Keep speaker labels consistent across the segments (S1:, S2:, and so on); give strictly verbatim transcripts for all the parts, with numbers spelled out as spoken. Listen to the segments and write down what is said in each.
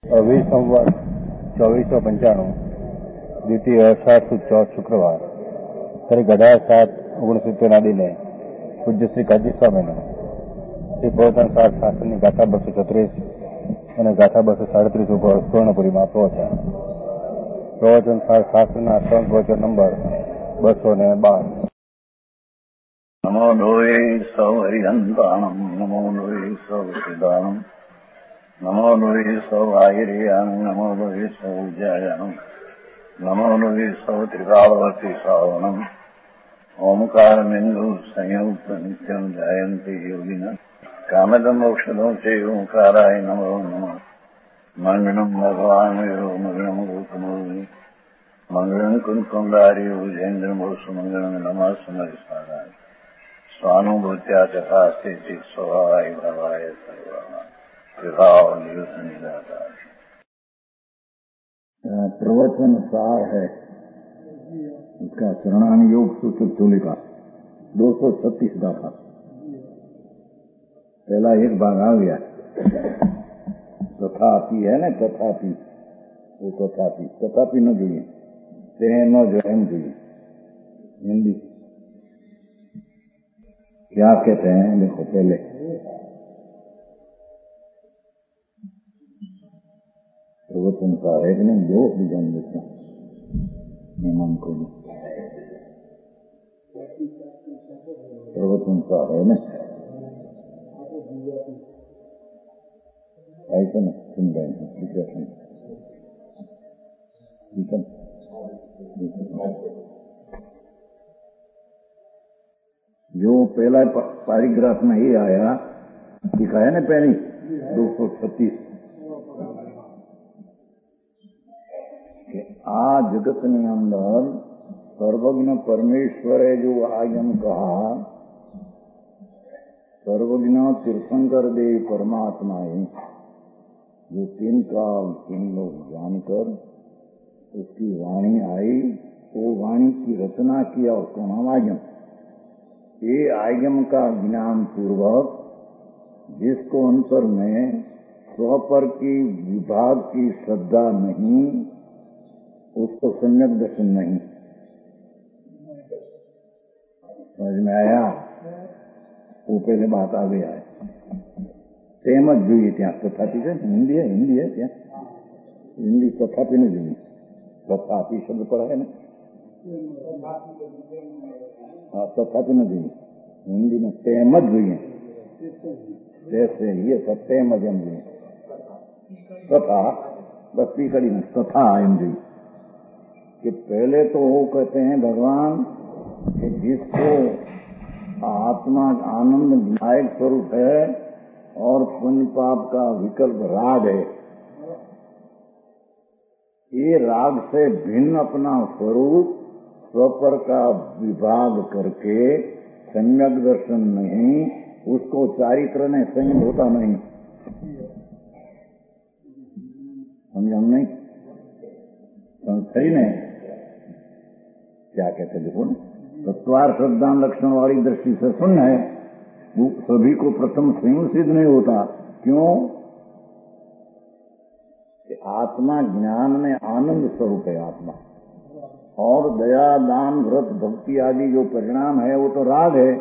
S1: अभी संवत चौबीस सौ पंचाणु द्वितीय अषाढ़ चौथ शुक्रवार તારીખ અઢાર સાત ઓગણસિત્તેર ના દિને પૂજ્ય શ્રી કાજી સ્વામીનું શ્રી પ્રવચન સાર શાસ્ત્રની ગાથા બસો છત્રીસ અને ગાથા બસો સાડત્રીસ ઉપર સુવર્ણપુરીમાં પ્રવચન. પ્રવચન સાર શાસ્ત્રના ત્રણ પ્રવચન નંબર બસો ને બાર.
S2: નમો લોહે સૌ હરિહંતાણમ નમો લોહે સૌ સિદ્ધાણમ નમો લોહે સૌ આયર્યાણમ નમો લોહે સૌ જયાણમ નમો લોહે સૌ ત્રિકાળવતી શ્રાવણમ ઓમકાર બિંદુ સંયુક્ત નિત્યમ જાયંતી યોગિના કામદમ મોક્ષદો છે ઓંકારાય નમો નમઃ. મંગળમ ભગવાન મંગળમ ગોતમોહિ મંગળમ કુંકુંડારી ઉજેન્દ્રમોષ મંગળમ નમઃ સમરિસારાય સ્વાનુભૂત્યા તથા સ્થિતિ સ્વભાવાય ભાવાય સર્વના વિભાવ નિયુત નિરાકાર.
S3: प्रवचन सार है इसका शरणान योग सूचक चूलिका दो सौ छत्तीस गाथा. पहला एक भाग आ गया तथापि है ना, तथापि वो तथापि तथापि न જોઈએ તે ન જો એમ જોઈએ. हिंदी क्या कहते हैं देखो पहले प्रवचन सार है कि नहीं दो बीजा देता मेहमान को प्रवचन सार है ना ऐसा ना सुन रहे हैं ठीक है ठीक है. जो पहला पैराग्राफ में ये आया दिखाया ना पहली दो सौ छत्तीस कि आ जगत ने अंदर सर्वज्ञ परमेश्वरे जो आयम कहा सर्वज्ञ तीर्थंकर देव परमात्मा है जो तीन काल तीन लोग जानकर उसकी वाणी आई वो वाणी की रचना किया उसको नाम आयम. ये आयम का ज्ञान पूर्वक जिसको अंतर में स्वपर की विभाग की श्रद्धा नहीं उसको सम्यक दर्शन नहीं. समझ में आया? वो पहले बात आ गया है तेमज જોઈએ ત્યાં તથાપि છે हिंदी है हिंदी है ત્યાં हिंदी तथापि नहीं જોઈએ. तथापि शब्द पड़ा है ना, हाँ तथापि न જોઈએ हिंदी में तेमज જોઈએ जैसे ये तेमज एम જોઈએ तथा बस पीकड़ी में तथा एम જોઈએ कि पहले तो वो कहते हैं भगवान कि जिसको आत्मा आनंद विनायक स्वरूप है और पुण्य पाप का विकल्प राग है, ये राग से भिन्न अपना स्वरूप स्वपर का विभाग करके सम्यक दर्शन नहीं उसको चारित्र ने संयम होता नहीं. समझ हम नहीं सही नहीं क्या कहते देखो ना तत्वार श्रद्धा लक्षण वाली दृष्टि से सुन है वो सभी को प्रथम संयम सिद्ध नहीं होता. क्यों? कि आत्मा ज्ञान में आनंद स्वरूप है आत्मा और दया दान व्रत भक्ति आदि जो परिणाम है वो तो राग है.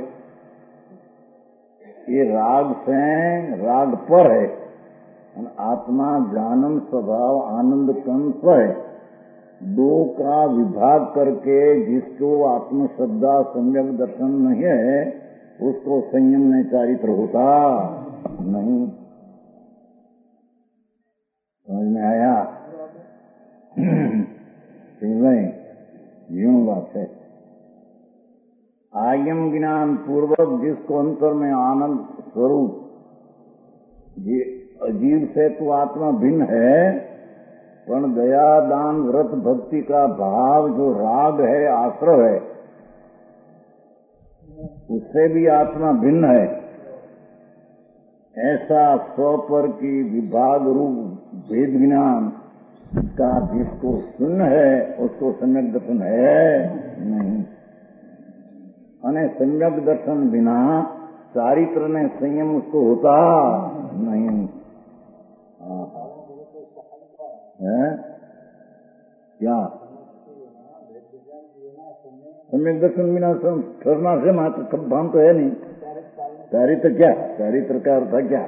S3: ये राग से राग पर है. आत्मा जानन स्वभाव आनंद कंस है. दो का विभाग करके जिसको आत्म श्रद्धा सम्यक दर्शन नहीं है उसको संयम में चारित्र होता नहीं. समझ में आया? नहीं यूं बात है. आयम ज्ञान पूर्वक जिसको अंतर में आनंद स्वरूप ये अजीव से तो आत्मा भिन्न है पर दया दान व्रत भक्ति का भाव जो राग है आश्रय है उससे भी आत्मा भिन्न है. ऐसा स्वपर की विभाग रूप भेद ज्ञान का जिसको सुन है उसको सम्यक दर्शन है नहीं. अने सम्यक दर्शन बिना चारित्र ने संयम उसको होता नहीं. है क्या सम्यक दर्शन बिना ठहरना से मात्र भान तो है नहीं। चारित्र क्या, चारित्र का अर्थ क्या?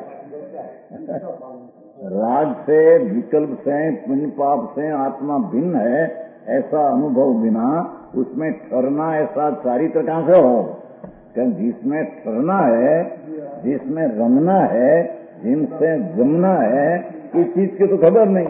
S3: राग से, विकल्प से, पुण्य पाप से आत्मा भिन्न है ऐसा अनुभव बिना उसमें ठहरना ऐसा चारित्र कहां से हो? क्योंकि जिसमें ठहरना है, जिसमें रमना है, जिनसे जमना है, इस चीज की तो खबर नहीं।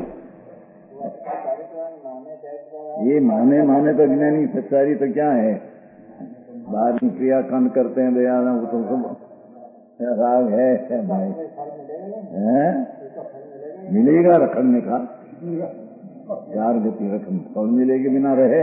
S3: ये माने माने तो ज्ञानी सच्चाई तो क्या है? बाहर की क्रियाकांड करते हैं दया वो तो सब राग है, है भाई है? मिलेगा रखने का चार गति रखने फल मिलेगी बिना रहे।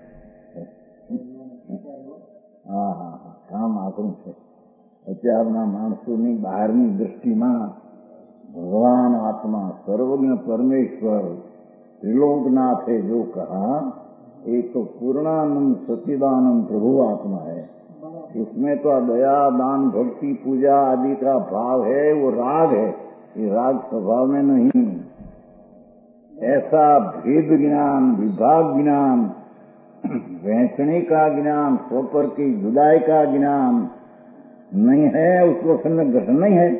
S3: हाँ हाँ हाँ काम આપણું છે। અત્યારના માણસોની બહારની દૃષ્ટિમાં ભગવાન આત્મા સર્વજ્ઞ પરમેશ્વર त्रिलोकनाथ है जो कहा, ये तो पूर्णानंद सच्चिदानंद प्रभु आत्मा है। इसमें तो दया दान भक्ति पूजा आदि का भाव है, वो राग है। ये राग स्वभाव में नहीं। ऐसा भेद ज्ञान, विभाग ज्ञान, वैंचणी का ज्ञान, स्वपर की जुदाई का ज्ञान नहीं है, उसको सम्यक दर्शन नहीं है।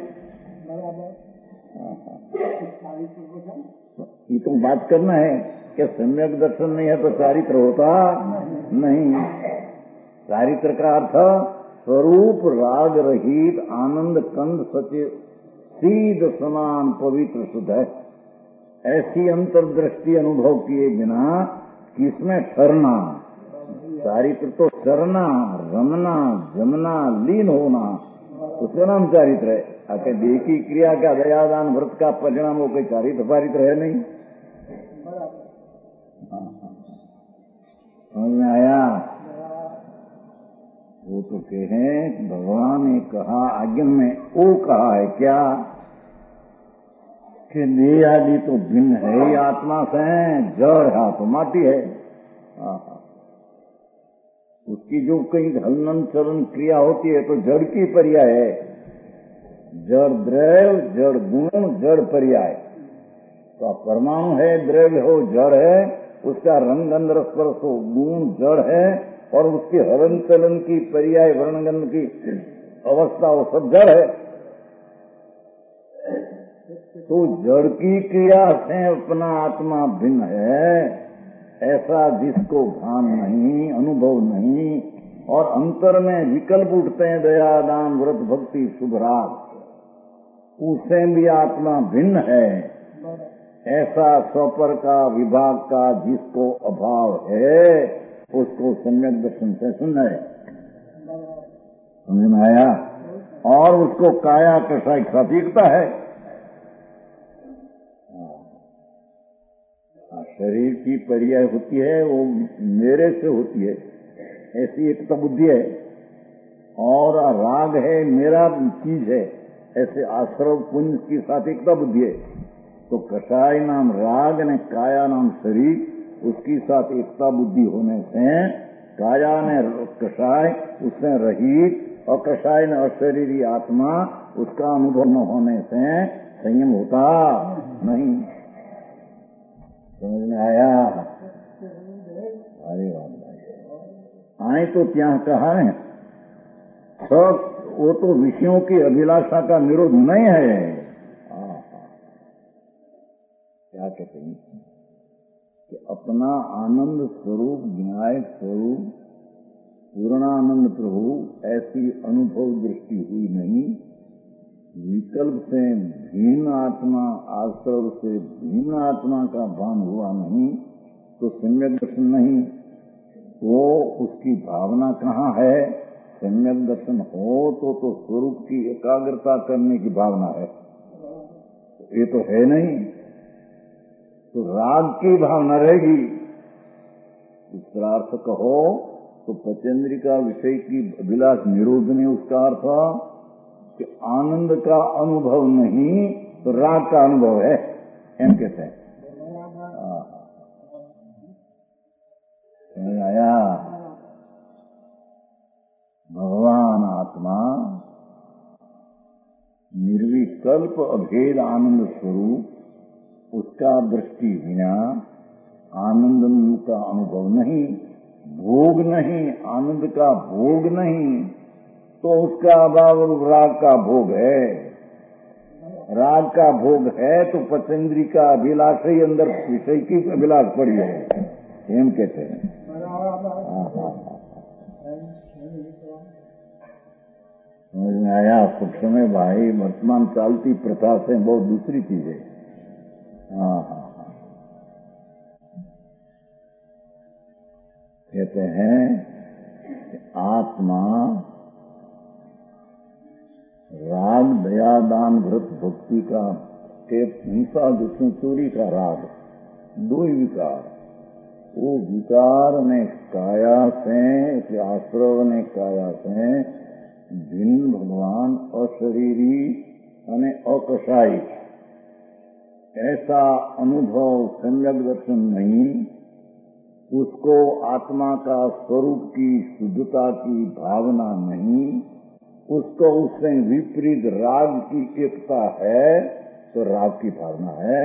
S3: ये तो बात करना है कि सम्यक दर्शन नहीं है तो चारित्र होता नहीं। चारित्र का अर्थ स्वरूप राग रहित आनंद कंद सचिव सीध समान पवित्र शुद्ध है। ऐसी अंतर्दृष्टि अनुभव किए बिना किसमें ठहरना? चारित्र तो चरना, रमना, जमना, लीन होना, उसका नाम चारित्र है। आके देखी क्रिया का दयादान व्रत का परिणाम वो कोई चारित्र पारित्र है नहीं। समझ में आया? वो तो कहे भगवान ने कहा आज्ञा में वो कहा है क्या कि देह आदि तो भिन्न है ही आत्मा से, जड़ है तो माटी है। उसकी जो कहीं हलन चलन क्रिया होती है तो जड़ की पर्याय है। जड़ द्रव्य, जड़ गुण, जड़ पर्याय। तो परमाणु है, द्रव्य हो, जड़ है, उसका रंग गंध रस स्पर्श हो, गुण जड़ है, और उसके हलन चलन की पर्याय वर्णगंध की अवस्था वो सब जड़ है। तो जड़ की क्रिया से अपना आत्मा भिन्न है ऐसा जिसको भान नहीं, अनुभव नहीं, और अंतर में विकल्प उठते हैं दया दान व्रत भक्ति शुभ राग, उससे भी आत्मा भिन्न है ऐसा स्वपर का विभाग का जिसको अभाव है उसको सम्यक दर्शन से सुनना है। समझ में आया? और उसको काया कषाय सात्विकता है। शरीर की पर्याय होती है वो मेरे से होती है, ऐसी एक तो बुद्धि है। और राग है मेरा चीज है, ऐसे आश्रव पुंज की सात्विकता बुद्धि है। तो कषाय नाम राग ने काया नाम शरीर, उसकी साथ एकता बुद्धि होने से काया ने कषाय उससे रहित, और कषाय ने अशरीरी आत्मा उसका अनुभव न होने से संयम होता नहीं। समझ में आया? अरे वाह, आए तो क्या कहा है सब, वो तो विषयों की अभिलाषा का निरोध नहीं है। क्या कहते हैं कि अपना आनंद स्वरूप, न्याय स्वरूप, पूर्णानंद प्रभु ऐसी अनुभव दृष्टि हुई नहीं। विकल्प से भिन्न आत्मा, आश्रव से भिन्न आत्मा का भान हुआ नहीं तो सम्यक दर्शन नहीं। तो उसकी भावना कहाँ है? सम्यक दर्शन हो तो तो स्वरूप की एकाग्रता करने की भावना है, ये तो है नहीं। तो राग की भावना रहेगी। दूसरा अर्थ कहो तो पचेंद्रिका विषय की अभिलाष निरोध नहीं, उसका अर्थ कि आनंद का अनुभव नहीं तो राग का अनुभव है, एम कहते हैं। आया? भगवान आत्मा निर्विकल्प अभेद आनंद स्वरूप उसका दृष्टि बिना आनंद का अनुभव नहीं, भोग नहीं, आनंद का भोग नहीं, तो उसका अभाव राग का भोग है। राग का भोग है तो पचेंद्री का अभिलाष ही अंदर विषय की अभिलाष पड़ी है, एम कहते हैं। समझ में आया? सूक्ष्म में भाई वर्तमान चालती प्रथा से बहुत दूसरी चीज है। हाँ हाँ हाँ, कहते हैं आत्मा राग दया दान व्रत भक्ति का के हिंसा जिसमें चोरी का राग, दो ही विकार, वो विकार ने काया से आश्रव ने काया से भिन्न भगवान अशरीरी અને अकशाई ऐसा अनुभव सम्यक दर्शन नहीं, उसको आत्मा का स्वरूप की शुद्धता की भावना नहीं, उसको उससे विपरीत राग की एकता है तो राग की भावना है।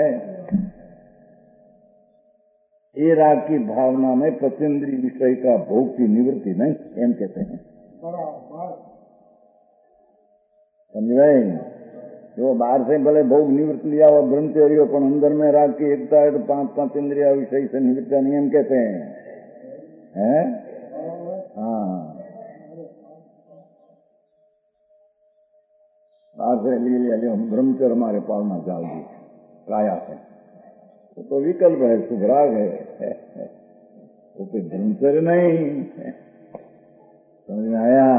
S3: ये राग की भावना में पचेंद्री विषय का भोग की निवृत्ति नहीं, एम कहते हैं। समझे? जो बाहर से भले भोग निवृत्त लिया हुआ ब्रह्मचर्य पर अंदर में राग की एकता है तो पांच पांच इंद्रिया विषय से निवृत्त नियम कहते हैं, हैं? हाँ, बाहर से ले लिया जो ब्रह्मचर्य हमारे पालना चाल दी काया से, वो तो विकल्प है, शुभराग है, वो कोई ब्रह्मचर्य नहीं। समझ में आया?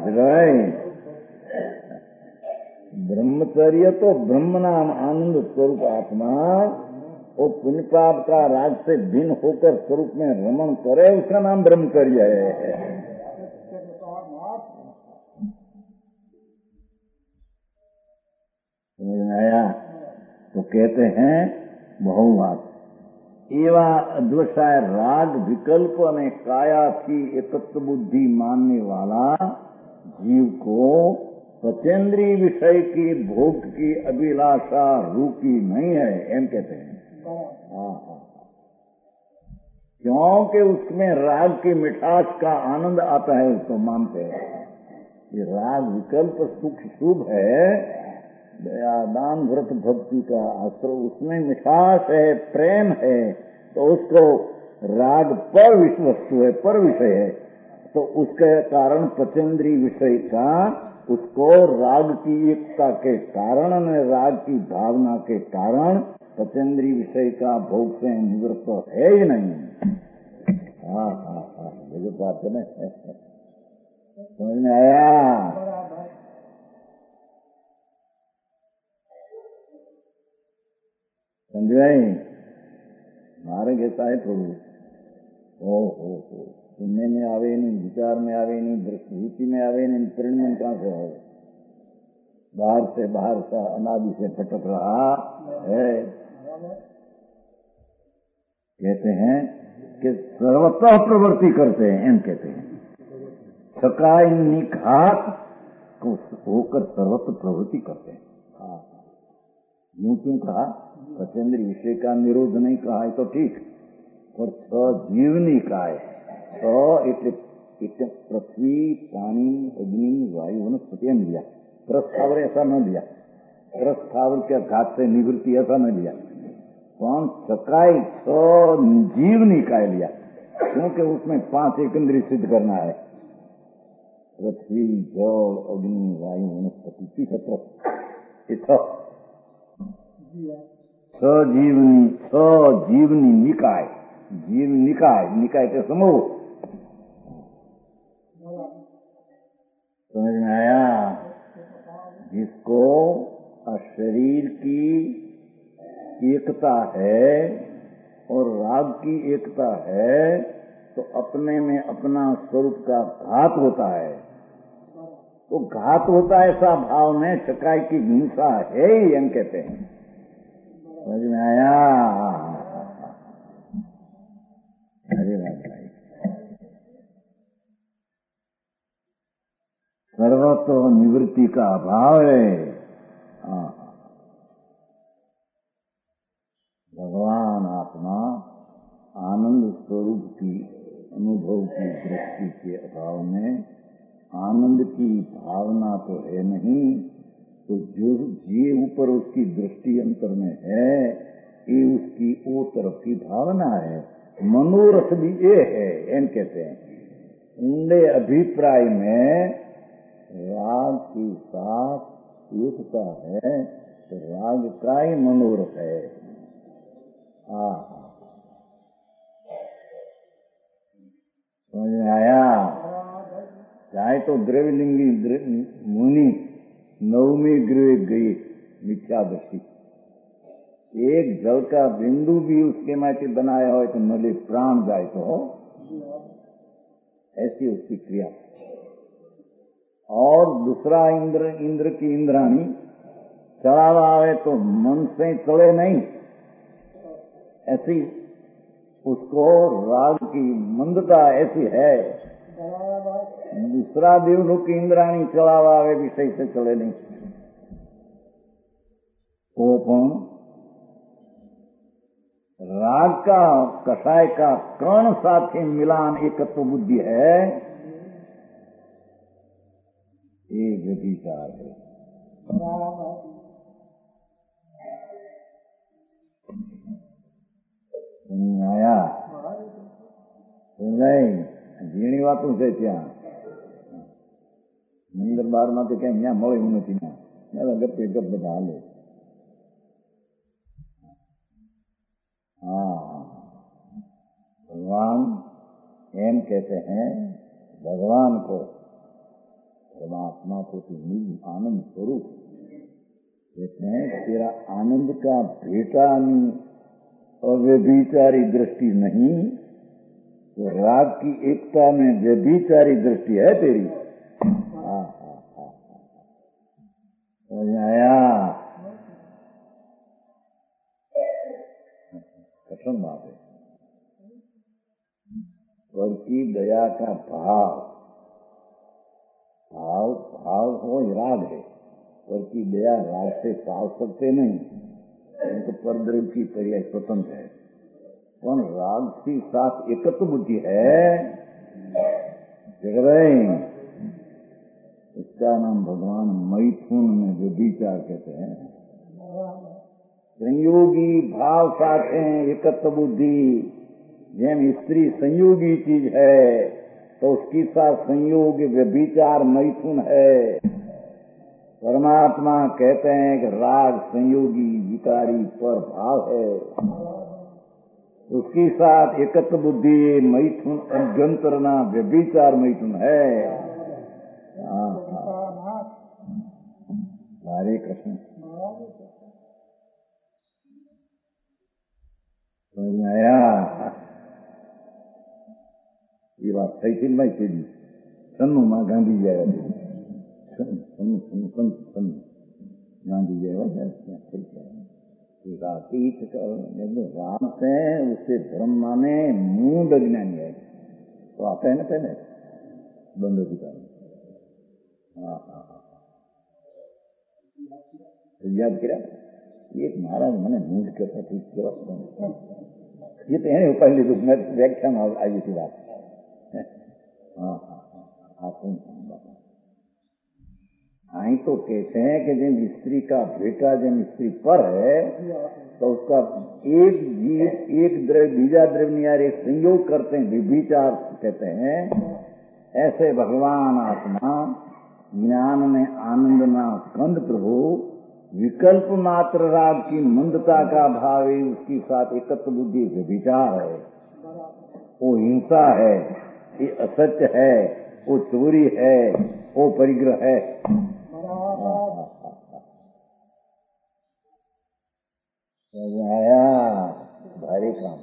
S3: ब्रह्मचर्य तो ब्रह्म नाम आनंद स्वरूप आत्मा वो पुण्य पाप का राग से भिन्न होकर स्वरूप में रमण करे, उसका नाम ब्रह्मचर्य है। समझ में आया? तो कहते हैं बहुवाद एवा अद्वैसाय राग विकल्प ने काया की एकत्व बुद्धि मानने वाला जीव को पचेंद्री विषय की भोग की अभिलाषा रूकी नहीं है, एम कहते हैं। हाँ हाँ, क्योंकि उसमें राग की मिठास का आनंद आता है, उसको मानते हैं। ये राग विकल्प सुख शुभ है, दान व्रत भक्ति का आश्रय, उसमें मिठास है, प्रेम है, तो उसको राग पर विषय वस्तु है, पर विषय है, तो उसके कारण पचेंद्री विषय का उसको राग की एकता के कारण, राग की भावना के कारण पचेंद्री विषय का भोग से निवृत्त है ही नहीं। हाँ हाँ हाँ, मुझे बात है ना, समझ में आया? समझे? मारे कहता है प्रभु, ओ हो हो, सुनने में आवे नहीं, विचार में आवे नहीं, दृष्टि में आवे नहीं, परिणमन कहाँ से है? बाहर से बाहर सा अनादि से भटक रहा है। कहते हैं कि सर्वतः प्रवृत्ति करते हैं, एम कहते हैं। सकाय निघात को होकर सर्वत्र प्रवृत्ति करते हैं। यूं क्यों कहा? पचेंद्री विषय का निरोध नहीं कहा है तो ठीक, पर छ जीवनी का है। छ એટલે पृथ्वी, पानी, अग्नि, वायु, वनस्पति एम लिया। प्रस्थावर ऐसा न लिया, प्रस्थावर के घात से निवृत्ति ऐसा न लिया, कौन सकाई छ जीवनी का लिया, क्योंकि उसमें पांच एक इंद्रिय सिद्ध करना है। पृथ्वी, जल, अग्नि, वायु, वनस्पति, तीसरा सजीवनी, सजीवनी निकाय, जीव निकाय, निकाय के समूह। समझ में आया? जिसको शरीर की एकता है और राग की एकता है तो अपने में अपना स्वरूप का घात होता है, तो घात होता है ऐसा भाव में चकाई की हिंसा है ही, हम कहते हैं। समझ में आया? अरे भाई, सर्वतो निवृत्ति का अभाव है। की अनुभव की दृष्टि के अभाव में आनंद की भावना तो है नहीं, तो जो ये ऊपर उसकी दृष्टि अंतर में है ये उसकी वो तरफ की भावना है। मनोरथ भी ये है, एम कहते हैं। उनके अभिप्राय में राग के साथ एकता है तो राग का ही मनोरथ है। हाँ, समझ में आया? चाहे तो द्रव्यलिंगी मुनि नवमी गृह गई मिथ्या दृष्टि, एक जल का बिंदु भी उसके माटे बनाया हो तो नले प्राण जाए तो हो, ऐसी उसकी क्रिया। और दूसरा इंद्र इंद्र की इंद्राणी चढ़ावा आवे तो मन से चले नहीं, ऐसी उसको राग की मंदता ऐसी है। दूसरा देवलोक की इंद्राणी चढ़ावा आवे विषय से चले नहीं, वो पण राग का कषाय का कण साथे मिलान एकत्व बुद्धि है, ये व्यभिचार है। आया नहीं झीणी वातों से त्या मंदिर बार में तो क्या यहाँ મળે એવું નથી, ना गप्पे गप બધા हाले। हाँ, भगवान एम कहते हैं, भगवान को परमात्मा को तो निज आनंद स्वरूप कहते हैं। तेरा आनंद का भेटानी अव्यभिचारी दृष्टि नहीं तो राग की एकता में व्यभिचारी दृष्टि है तेरी। हाँ हाँ हाँ समझ आया? कठिन बात है। स्वर की दया का भाव भाव भाव हो राग है। स्वर की दया राग से पाल सकते नहीं, तो परद्रव्य की पर्याय स्वतंत्र है। कौन राग की साथ एकत्व बुद्धि है जगह, इसका नाम भगवान मैथुन में जो विचार कहते हैं। संयोगी भाव साथ है एकत्व बुद्धि। जेम स्त्री संयोगी चीज है तो उसकी साथ संयोग व्यभिचार मैथुन है। परमात्मा कहते हैं कि राग संयोगी विकारी पर भाव है, उसके साथ एकत्व बुद्धि मैथुन अभ्यंतरना व्यभिचार मैथुन है। हरे कृष्ण। समझ आया? ये बात सही थी मैं तेरी सन्नू माँ गांधी जी आया थे, सन्नू सन्नू सन्नू गांधी जी आया रातीत राम से उससे धर्म माने मूड अज्ञानी है तो आता है ना पहले बंदो की कारण। हाँ हाँ हाँ याद किया एक महाराज मैंने मूड कहता ठीक ये तो है पहले रूप में व्याख्या में आई थी बात। हाँ हाँ हाँ आप आई तो कहते हैं कि जब स्त्री का बेटा जब स्त्री पर है तो उसका एक जीव एक द्रव्य बीजा द्रव्य नहीं आ रहे संयोग करते हैं विभिचार कहते हैं। ऐसे भगवान आत्मा ज्ञान में आनंद ना स्कंद प्रभु विकल्प मात्र राग की मंदता का भाव है, उसकी साथ एकत्व बुद्धि विचार है, वो हिंसा है, ये असत्य है, वो चोरी है, वो परिग्रह है। आया भारी काम।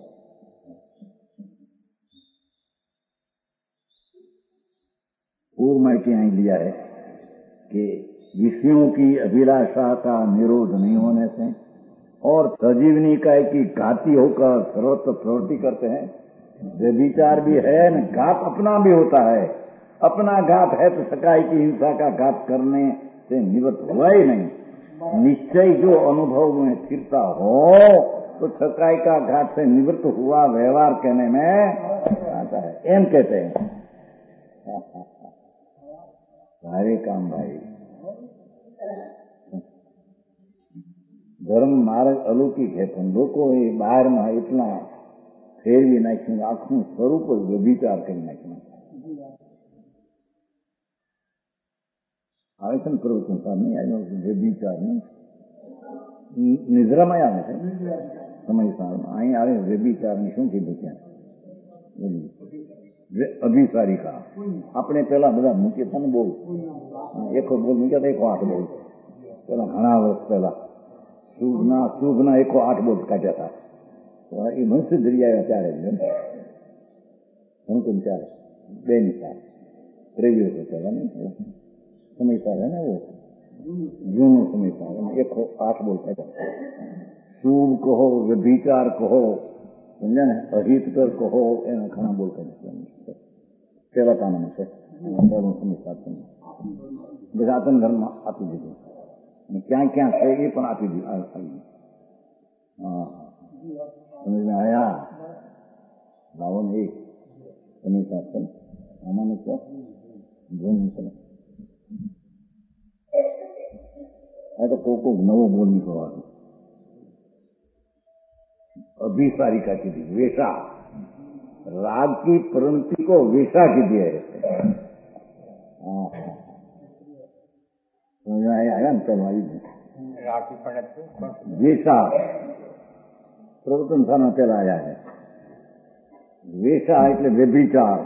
S3: पूर्व में क्या लिया है कि विषयों की अभिलाषा का निरोध नहीं होने से और सजीवनी का की घाती होकर सर्वत्र प्रवृत्ति करते हैं। व्यभिचार भी है न घात अपना भी होता है। अपना घात है तो सकाई की हिंसा का घात करने से निवृत्त हुआ ही नहीं। निश्चय जो अनुभव में स्थिरता हो तो छकाई का घाट से निवृत्त हुआ व्यवहार कहने में आता है, एम कहते हैं। सारे काम भाई ધર્મ માર્ગ અલૌકિક છે, પણ લોકો એ બહારમાં એટલા ફેરવી નાખ્યું, આખું સ્વરૂપ જ વ્યભિચાર કરી નાખ્યું. આવે છે ને પ્રવચન સામે આવ્યો વ્યભિચાર ને નિદ્રામાં આવે છે સમય સારમાં, અહીં આવે વ્યભિચાર ને શું કીધું ત્યાં અભિસારિકા. આપણે પેલા બધા મૂકીએ હતા ને બોલ, એકો બોલ મૂક્યા હતા, એકો આઠ બોલ પેલા ઘણા વર્ષ પહેલા શુભના શુભના એકો આઠ બોલ કાઢ્યા હતા. એ મનસુખ ધરી આવ્યા ત્યારે અંકુમ ત્યારે બે ની ચાર ત્રેવીસ વર્ષ પહેલા ને સમય સાર હે ને એવો જૂનો સમય સાર એકો આઠ બોલ કાઢ્યા. શુભ કહો, વ્યભિચાર કહો, સમજ્યા ને, અહિતકર કહો, એના ઘણા બોલ કાઢ્યા પેલા કામમાં છે. પહેલો સમય સાર સનાતન ધર્મમાં આપી દીધું, ક્યાં ક્યાં છે એ પણ આપી દીધું. હા સમજમાં આયા લાવો ને એ સમય સાર આમાં છે જોયું છે. આ તો કોકો નવો બોલ નીકળવાનો. अभिसारिका की दी वेशा, राग की प्रवृत्ति को वेशा की दिया है. आया ना चलवाई वेशा प्रवर्तन थाना पेला आया है. वेशा એટલે व्यभिचार.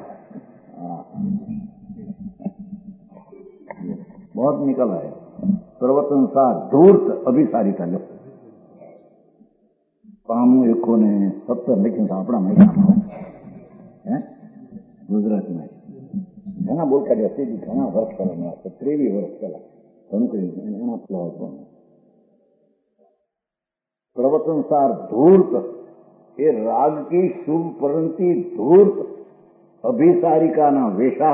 S3: बहुत निकल आया. प्रवर्तन सा धूर्त अभिसारिका लो પામું એકોને સત્તર લખ્યું આપણા મહિનામાં હે ગુજરાતમાં ઘણા બોલ કાઢ્યા તે ઘણા વર્ષ પહેલા ત્રેવીસ વર્ષ પહેલા ઘણું કર્યું એના પ્લોટ. પ્રવચન સાર ધૂર્ત એ રાગ કી શુભ પ્રવૃત્તિ ધૂર્ત અભિસારિકાના વેશા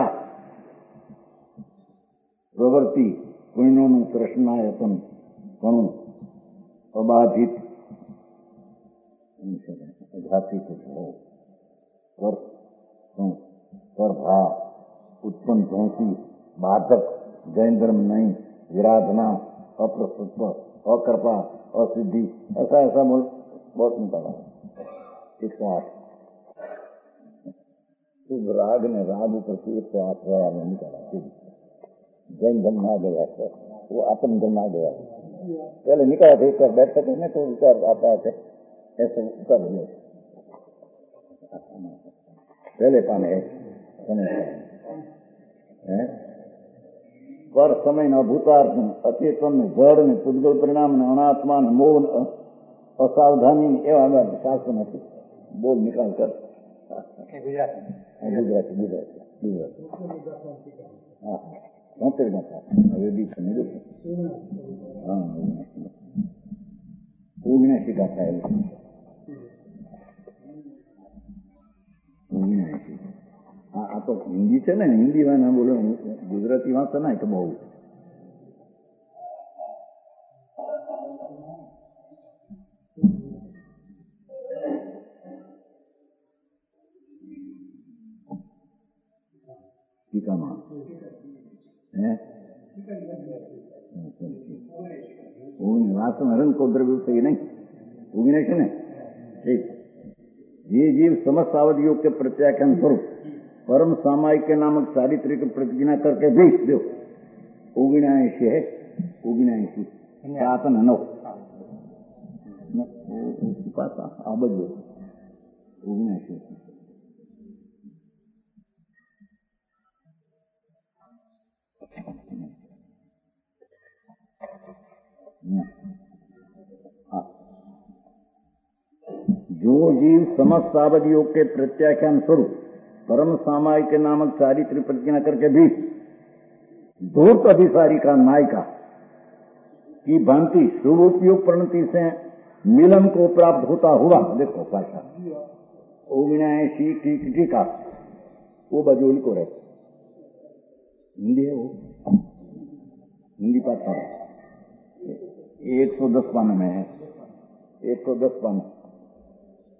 S3: પ્રવૃત્તિ કોઈનું તૃષ્ણાયતન ઘણું અબાધિત जाति कुछ हो कर कर भाव उत्पन्न धोसी बाधक जैन धर्म नहीं, विराधना, अप्रस्तुत्व, अकृपा, असिद्धि, ऐसा ऐसा बोल बहुत निकाला. एक सौ आठ शुभ राग ने राग ऊपर से एक सौ आठ में निकाला. जैन धर्म में आ गया है, वो आत्म धर्म आ गया. पहले निकाला था, एक बार बैठते थे ना तो विचार आता है ऐसे कर दिया. पहले पाने है पर समय न भूतार्थ अचेतन ने जड़ ने पुद्गल परिणाम ने अनात्मा ने मोह असावधानी ने एवं शास्त्र નથી. बोल निकाल कर गुजराती गुजराती गुजराती हाँ सोचते ना था अभी भी समझो. हाँ पूर्ण सिखाता है આ તો હિન્દી છે ને, હિન્દીમાં ના બોલો, ગુજરાતી વાંચતા ના તો બહુ ટીકામાં હે વાસણ રંગ કો દ્રવ્ય છે નહીં ઉગીને છે ને. ઠીક. ये जीव समस्त आवध योग के प्रत्याख्यान स्वरूप परम सामायिक के नामक चारित्रिक प्रतिज्ञा करके भी दो ओगणसी है. ओगणसी सात नौ आ बदलो ओगणसी जो जीव समस्त आवध योग के प्रत्याख्यान स्वरूप परम सामायिक के नामक चारित्र प्रतिज्ञा करके भी धूर्त अभिसारिका नायिका की भांति शुभ उपयोग प्रणति से मिलन को प्राप्त होता हुआ, देखो भाषा ओगणसी टीका वो बजोल को रहे हिंदी है, वो हिंदी पाठ एक सौ दस पान में है, एक सौ दस पान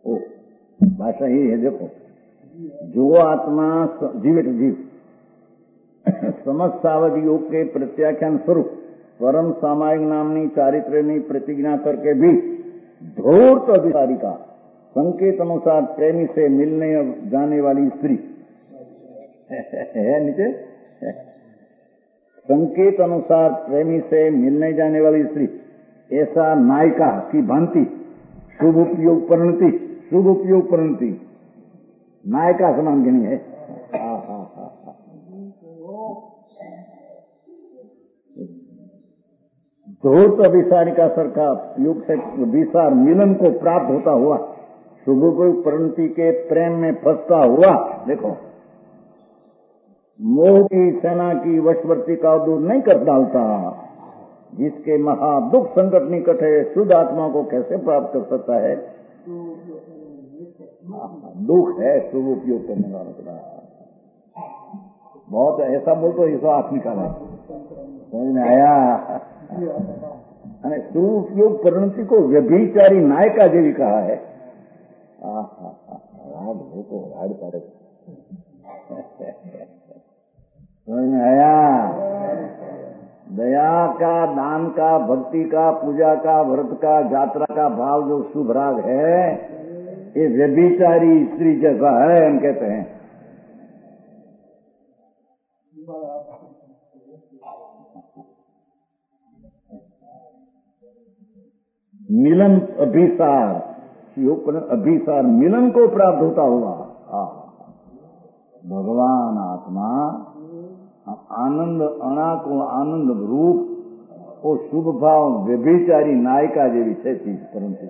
S3: ओ भाषा यही है, देखो जो आत्मा जीव એટલે जीव સમસ્ત સાવધ योग के प्रत्याख्यान स्वरूप परम सामायिक नामनी चारित्र्यनी प्रतिज्ञा करके भी धूर्त अधिकारी का संकेत अनुसार प्रेमी से मिलने जाने वाली स्त्री है नीचे, संकेत अनुसार प्रेमी से मिलने जाने वाली स्त्री ऐसा नायिका की भांति शुभ उपयोग परिणति, शुभ उपयोग परिणति नायिका समान गिनी है। धूर्त अभिसारी का सरका युग से विसार मिलन को प्राप्त होता हुआ शुभ उपयोग परिणति के प्रेम में फंसता हुआ, देखो मोह की सेना की वशवर्ती का दूर नहीं कर डालता, जिसके महा दुख संकट निकट है शुद्ध आत्मा को कैसे प्राप्त कर सकता है? दुख है शुभ उपयोग करने वाला। बहुत ऐसा बोल तो ऐसा हाथ निकाला, समझ में आया? અને સુપયોગ પરિણતિ को व्यभिचारी नायिका જેવી कहा है। राग को राग पाड़े, समझ में आया? दया का, दान का, भक्ति का, पूजा का, व्रत का, यात्रा का भाव जो शुभ राग है ये व्यभिचारी स्त्री जैसा है, हम कहते हैं। मिलन अभिसार, अभिसार मिलन को प्राप्त होता हुआ भगवान आत्मा आनंद अणा को आनंद रूप वो शुभ भाव व्यभिचारी नायिका जेवी है चीज, परंतु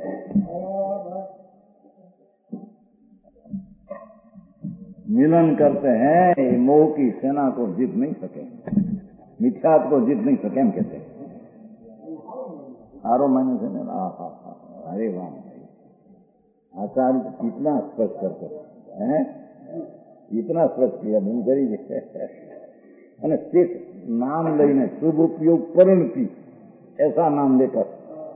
S3: मिलन करते हैं ये मोह की सेना को जीत नहीं सके, मिथ्यात्व को जीत नहीं सके, हम कहते हैं। आरो मैंने से ना, अरे वाह आचार्य कितना स्पष्ट करते हैं, इतना स्पष्ट किया नहीं करी અને તે નામ લઈને શુભ ઉપયોગ પરિણતિ ऐसा नाम लेकर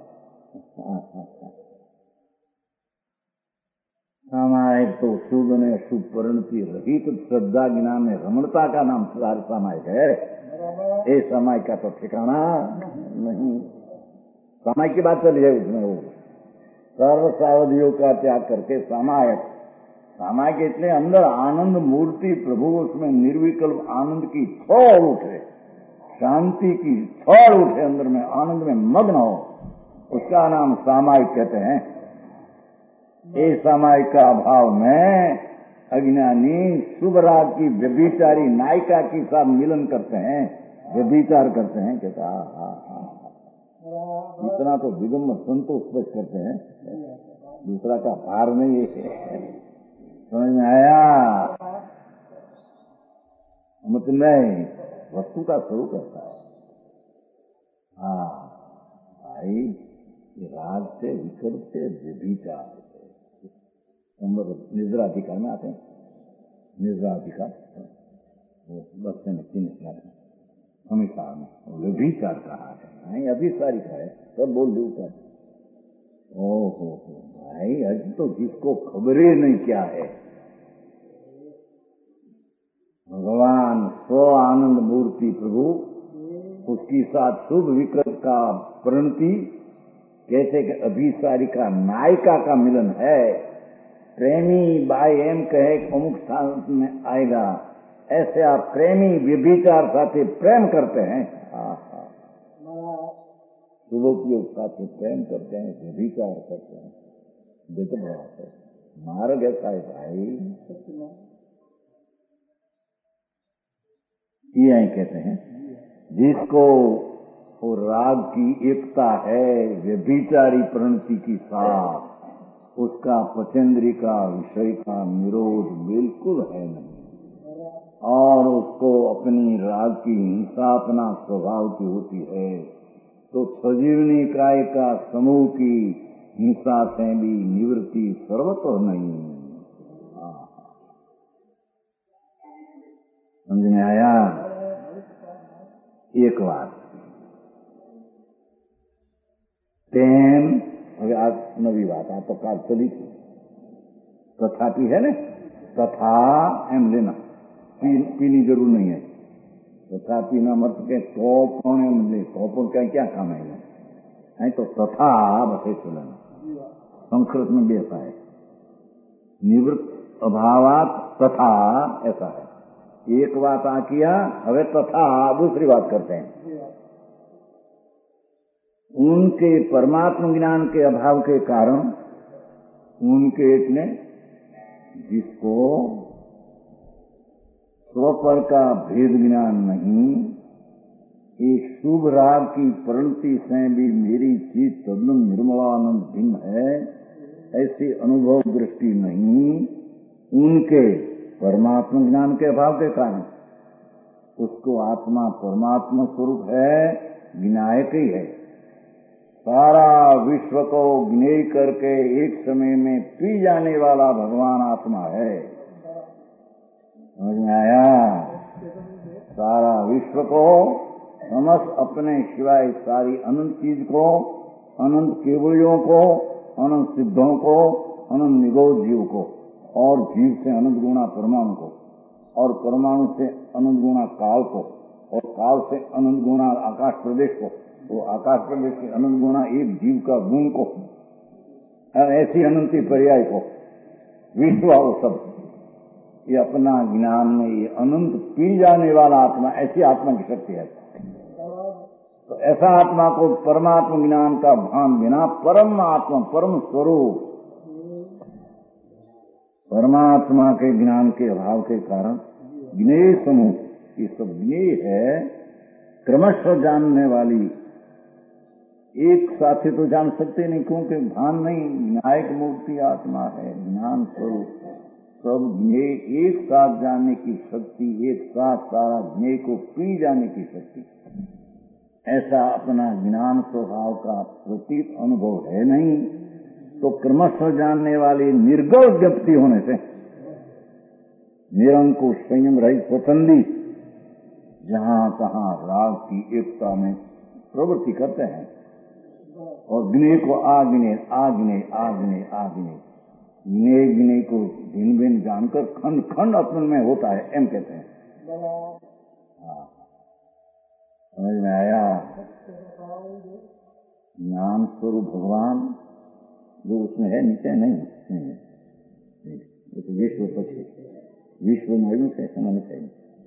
S3: सामायिक तो शुभ ने शुभ परिणति रहित श्रद्धा ज्ञान में रमणता का नाम सामायिक है। ये सामायिक का तो ठिकाना नहीं, सामायिक की बात चली है उसमें, वो सर्व सावधियों का त्याग करके सामायिक, सामायिक इतने अंदर आनंद मूर्ति प्रभु उसमें निर्विकल्प आनंद की छोड़ उठे, शांति की छोड़ उठे, अंदर में आनंद में मग्न हो, उसका नाम सामायिक कहते हैं। ये सामायिक का अभाव में अज्ञानी शुभ राग की व्यभिचारी नायिका के साथ मिलन करते हैं, व्यभिचार करते हैं। कहता हा हा हा, इतना तो दिगंबर संतोष स्पष्ट करते हैं, दूसरा का भार नहीं है। समझ में आया? मतलब नहीं, वस्तु का स्वरूप ऐसा है। हाँ भाई, राग से विकल्प से व्यभिचार निद्राधिकार में आते हैं, निद्राधिकार बस से नक्की निकला है हमेशा में व्यभिचार कहा है, नहीं अभिसारी का है, सब बोल दू कर। ओहो भाई, आज तो जिसको खबर ही नहीं क्या है, भगवान स्व आनंद मूर्ति प्रभु उसकी साथ शुभ विकल्प का परिणति कहते कि अभिसारी का नायिका का मिलन है। प्रेमी बाई एम कहे अमुक स्थान में आएगा, ऐसे आप प्रेमी व्यभिचार साथे प्रेम करते हैं, शुभोपयोग साथे प्रेम करते हैं, व्यभिचार करते हैं, देखो बात है, मार्ग ऐसा है भाई। ये कहते हैं जिसको वो राग की एकता है व्यभिचारी परिणति की साथ, उसका पचेंद्री का विषय का निरोध बिल्कुल है नहीं, और उसको अपनी राग की हिंसा अपना स्वभाव की होती है, तो सजीवनी काय का समूह की हिंसा से भी निवृत्ति सर्वतः नहीं। समझ में आया? एक बात તેમ હવે આ નવી વાત, આ તો કાલ ચલી છે, तथापि है ना, तथा एम लेना, पी, पीनी जरूर नहीं है। तथापि ना मत के तो कौन एम ले, तो पर का क्या काम है नहीं, तो तथा बसे चलना। संस्कृत में भी ऐसा है, निवृत्त अभावात तथा ऐसा है। एक बात आ किया, हवे तथा दूसरी बात करते हैं। उनके परमात्म ज्ञान के अभाव के कारण उनके एक ने जिसको स्वपर का भेद ज्ञान नहीं, एक शुभ राग की परिणति से भी मेरी चीज तद्दन निर्मलानंद भिन्न है, ऐसी अनुभव दृष्टि नहीं, उनके परमात्मा ज्ञान के अभाव के कारण उसको आत्मा परमात्मा स्वरूप है, ज्ञायक ही है। सारा विश्व को ज्ञेय करके एक समय में पी जाने वाला भगवान आत्मा है। समझ में आया? सारा विश्व को समस्त अपने सिवाय सारी अनंत चीज को, अनंत केवलियों को, अनंत सिद्धों को, अनंत निगोध जीव को, और जीव से अनंत गुणा परमाणु को, और परमाणु से अनंत गुणा काल को, और काल से अनंत गुणा आकाश प्रदेश को, वो आकाश प्रदेश से अनंत गुणा एक जीव का गुण को, ऐसी अनंती पर्याय को, विश्व और सब, ये अपना ज्ञान में ये अनंत पी जाने वाला आत्मा, ऐसी आत्मा की शक्ति है। तो ऐसा आत्मा को परमात्मा ज्ञान का भान बिना परम आत्मा, परम स्वरूप, परमात्मा के ज्ञान के अभाव के कारण ज्ञेय समूह, ये सब ज्ञेय है, क्रमशः जानने वाली, एक साथ ही तो जान सकते नहीं, क्योंकि भान नहीं, न्यायिक मूर्ति आत्मा है, ज्ञान स्वरूप, सब ज्ञेय एक साथ जानने की शक्ति, एक साथ सारा ज्ञेय को पी जाने की शक्ति, ऐसा अपना ज्ञान स्वभाव का प्रतीत अनुभव है नहीं, तो क्रमशः जानने वाली निर्गल ज्ञप्ति होने से निरंकुश संयम रहित स्वतंत्री जहां तहां राग की एकता में प्रवृत्ति करते हैं, और ज्ञेय को आग्नेय आग्नेय आग्नेय आग्नेय ज्ञेय ज्ञेय को भिन्न भिन्न जानकर खंड खंड अपन में होता है, एम कहते हैं। समझ में आया? ज्ञान स्वरूप भगवान जो उसमें है, नीचे नहीं, ये तो विश्व पक्षी, विश्व में से समझ है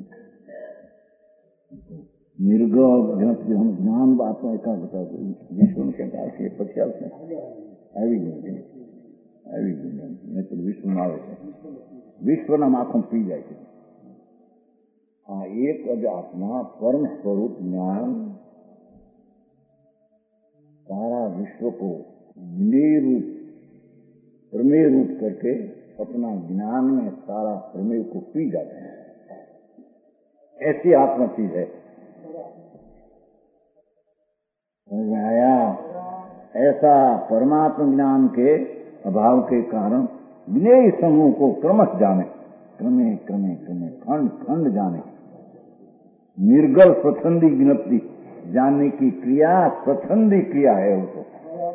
S3: निर्गल हम ज्ञान बात में का बता दो, विश्व में कहता है पक्षियाल से આવી ગયું આવી ગયું મેં તો વિશ્વમાં આવે છે, વિશ્વના માખણ પી જાય છે। આ એક જ આત્મા પરમ સ્વરૂપ જ્ઞાન सारा विश्व को ज्ञेय रूप प्रमेय रूप करके अपना ज्ञान में सारा प्रमेय को पी जाते हैं, ऐसी आत्मा चीज है। समझ में आया? ऐसा परमात्मा ज्ञान के अभाव के कारण ज्ञेय समूह को क्रमश जाने, क्रमे क्रमे क्रमे खंड खंड जाने, निर्गल स्वच्छंदी ज्ञप्ति जानने की क्रिया स्वच्छंदी क्रिया है वो तो।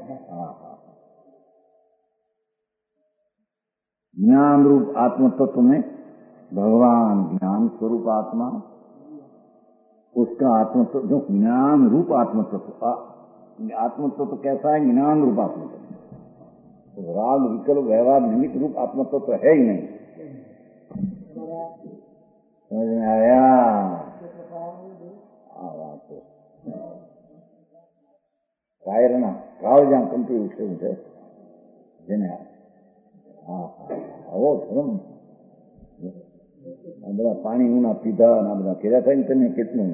S3: ज्ञान रूप आत्म तत्व में भगवान ज्ञान स्वरूप आत्मा, उसका आत्म तत्व जो ज्ञान रूप आत्म तत्व, आत्म तत्व कैसा है? ज्ञान रूप आत्म तत्व, तो राग विकल्प व्यवहार निमित्त रूप आत्म तत्व है ही नहीं। समझ में आया? કાયરના કાળ જ્યાં કંપી ઉઠ્યું છે જેને હા આવો ધર્મ આ બધા પાણી ઉના પીધા અને આ બધા કર્યા થાય ને તમે કેટલું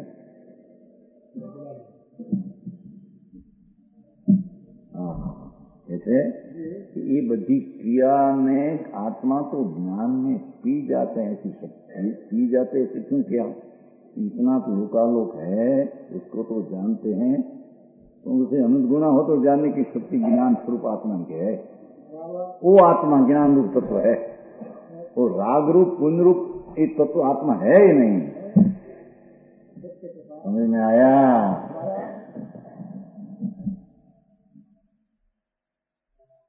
S3: હા એટલે ये बड़ी क्रिया में आत्मा तो ज्ञान में पी जाते हैं, ऐसी शक्ति पी जाते ऐसे क्यों क्या? इतना तो लोकालोक है, उसको तो जानते हैं, तो उसे अनंत गुना हो तो जानने की शक्ति ज्ञान स्वरूप आत्मा के है। वो आत्मा ज्ञान रूप तत्व है, वो राग रूप पुण्य रूप एक तत्व आत्मा है ही नहीं। समझ में आया?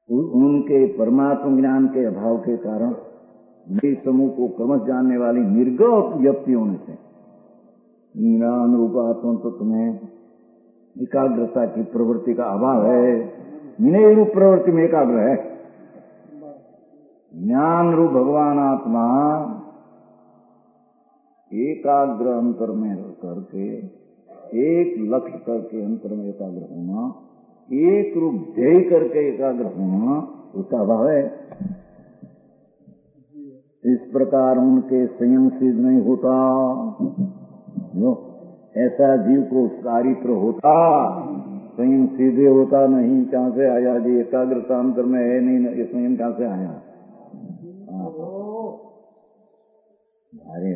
S3: उनके परमात्म ज्ञान के अभाव के कारण वे समूह को क्रमश जानने वाली निर्गत व्यक्तियों ने से ज्ञान रूपात्म तो तुम्हें एकाग्रता की प्रवृत्ति का अभाव है। विनय रूप प्रवृत्ति में एकाग्र है। ज्ञान रूप भगवान आत्मा एकाग्र अंतर में करके एक लक्ष्य करके अंतर में एकाग्र होना, एक रूप ध्येय करके एकाग्र होना, उसका अभाव है। इस प्रकार उनके संयम सिद्ध नहीं होता। जो ऐसा जीव को चारित्र होता, संयम सीधे होता नहीं। कहां से आया जी? एकाग्रता अंतर में है नहीं, ये संयम कहां से आया? अरे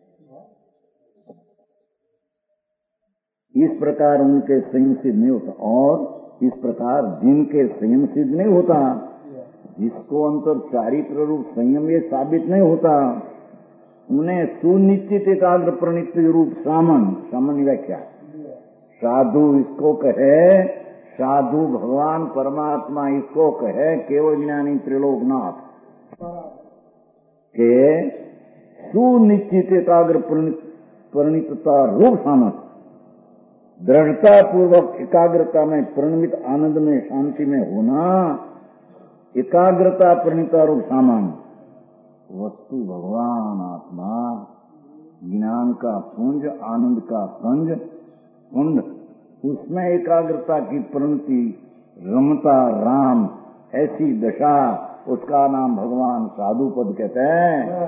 S3: इस प्रकार उनके संयम सिद्ध नहीं होता। और इस प्रकार जिनके संयम सिद्ध नहीं होता, जिसको अंतर चारित्र रूप संयम ये साबित नहीं होता, उन्हें सुनिश्चित एकाग्र प्रणित रूप सामान्य सामान्य व्याख्या साधु इसको कहे, साधु भगवान परमात्मा इसको कहे, केवल ज्ञानी त्रिलोकनाथ के सुनिश्चित एकाग्र परिणितता रूप सामर्थ्य, दृढ़ता पूर्वक एकाग्रता में परिणमित आनंद में शांति में होना, एकाग्रता परिणिता रूप सामान्य वस्तु भगवान आत्मा, ज्ञान का पुंज, आनंद का पंज कुंड, उसमें एकाग्रता की परिणति रमता राम, ऐसी दशा, उसका नाम भगवान साधु पद कहते हैं।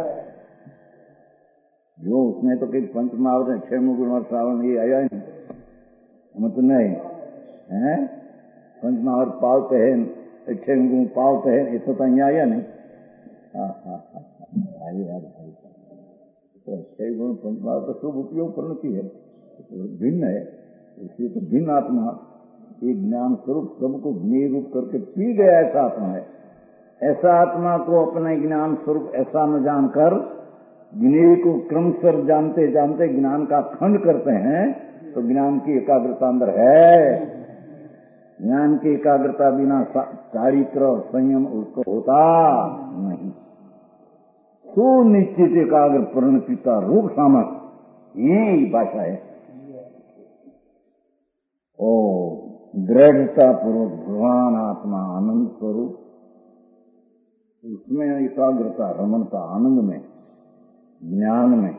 S3: जो उसमें तो कई पंच महावर छह मुगुण और श्रावण ये आया नहीं, मत नहीं है। पंच महावर पालते हैं, छह मुगुण पालते हैं, ये तो यहाँ आया नहीं। हाँ हाँ हाँ भाई बात भाई तो छह गुण पंच महावर का शुभ उपयोग परिणति है, भिन्न है। इसलिए तो भिन्न आत्मा एक ज्ञान स्वरूप सबको ज्ञेय रूप करके पी गया ऐसा आत्मा है। ऐसा आत्मा को अपने ज्ञान स्वरूप ऐसा न जानकर ज्ञेय को क्रमशः जानते जानते ज्ञान का खंड करते हैं, तो ज्ञान की एकाग्रता अंदर है। ज्ञान की एकाग्रता बिना चारित्र और संयम उसको होता नहीं। सुनिश्चित एकाग्र परिणतिता रूप सामर्थ्य, यही भाषा है। ओ दृढ़ता पूर्वक भगवान आत्मा आनंद स्वरूप, उसमें एकाग्रता रमणता आनंद में, ज्ञान में,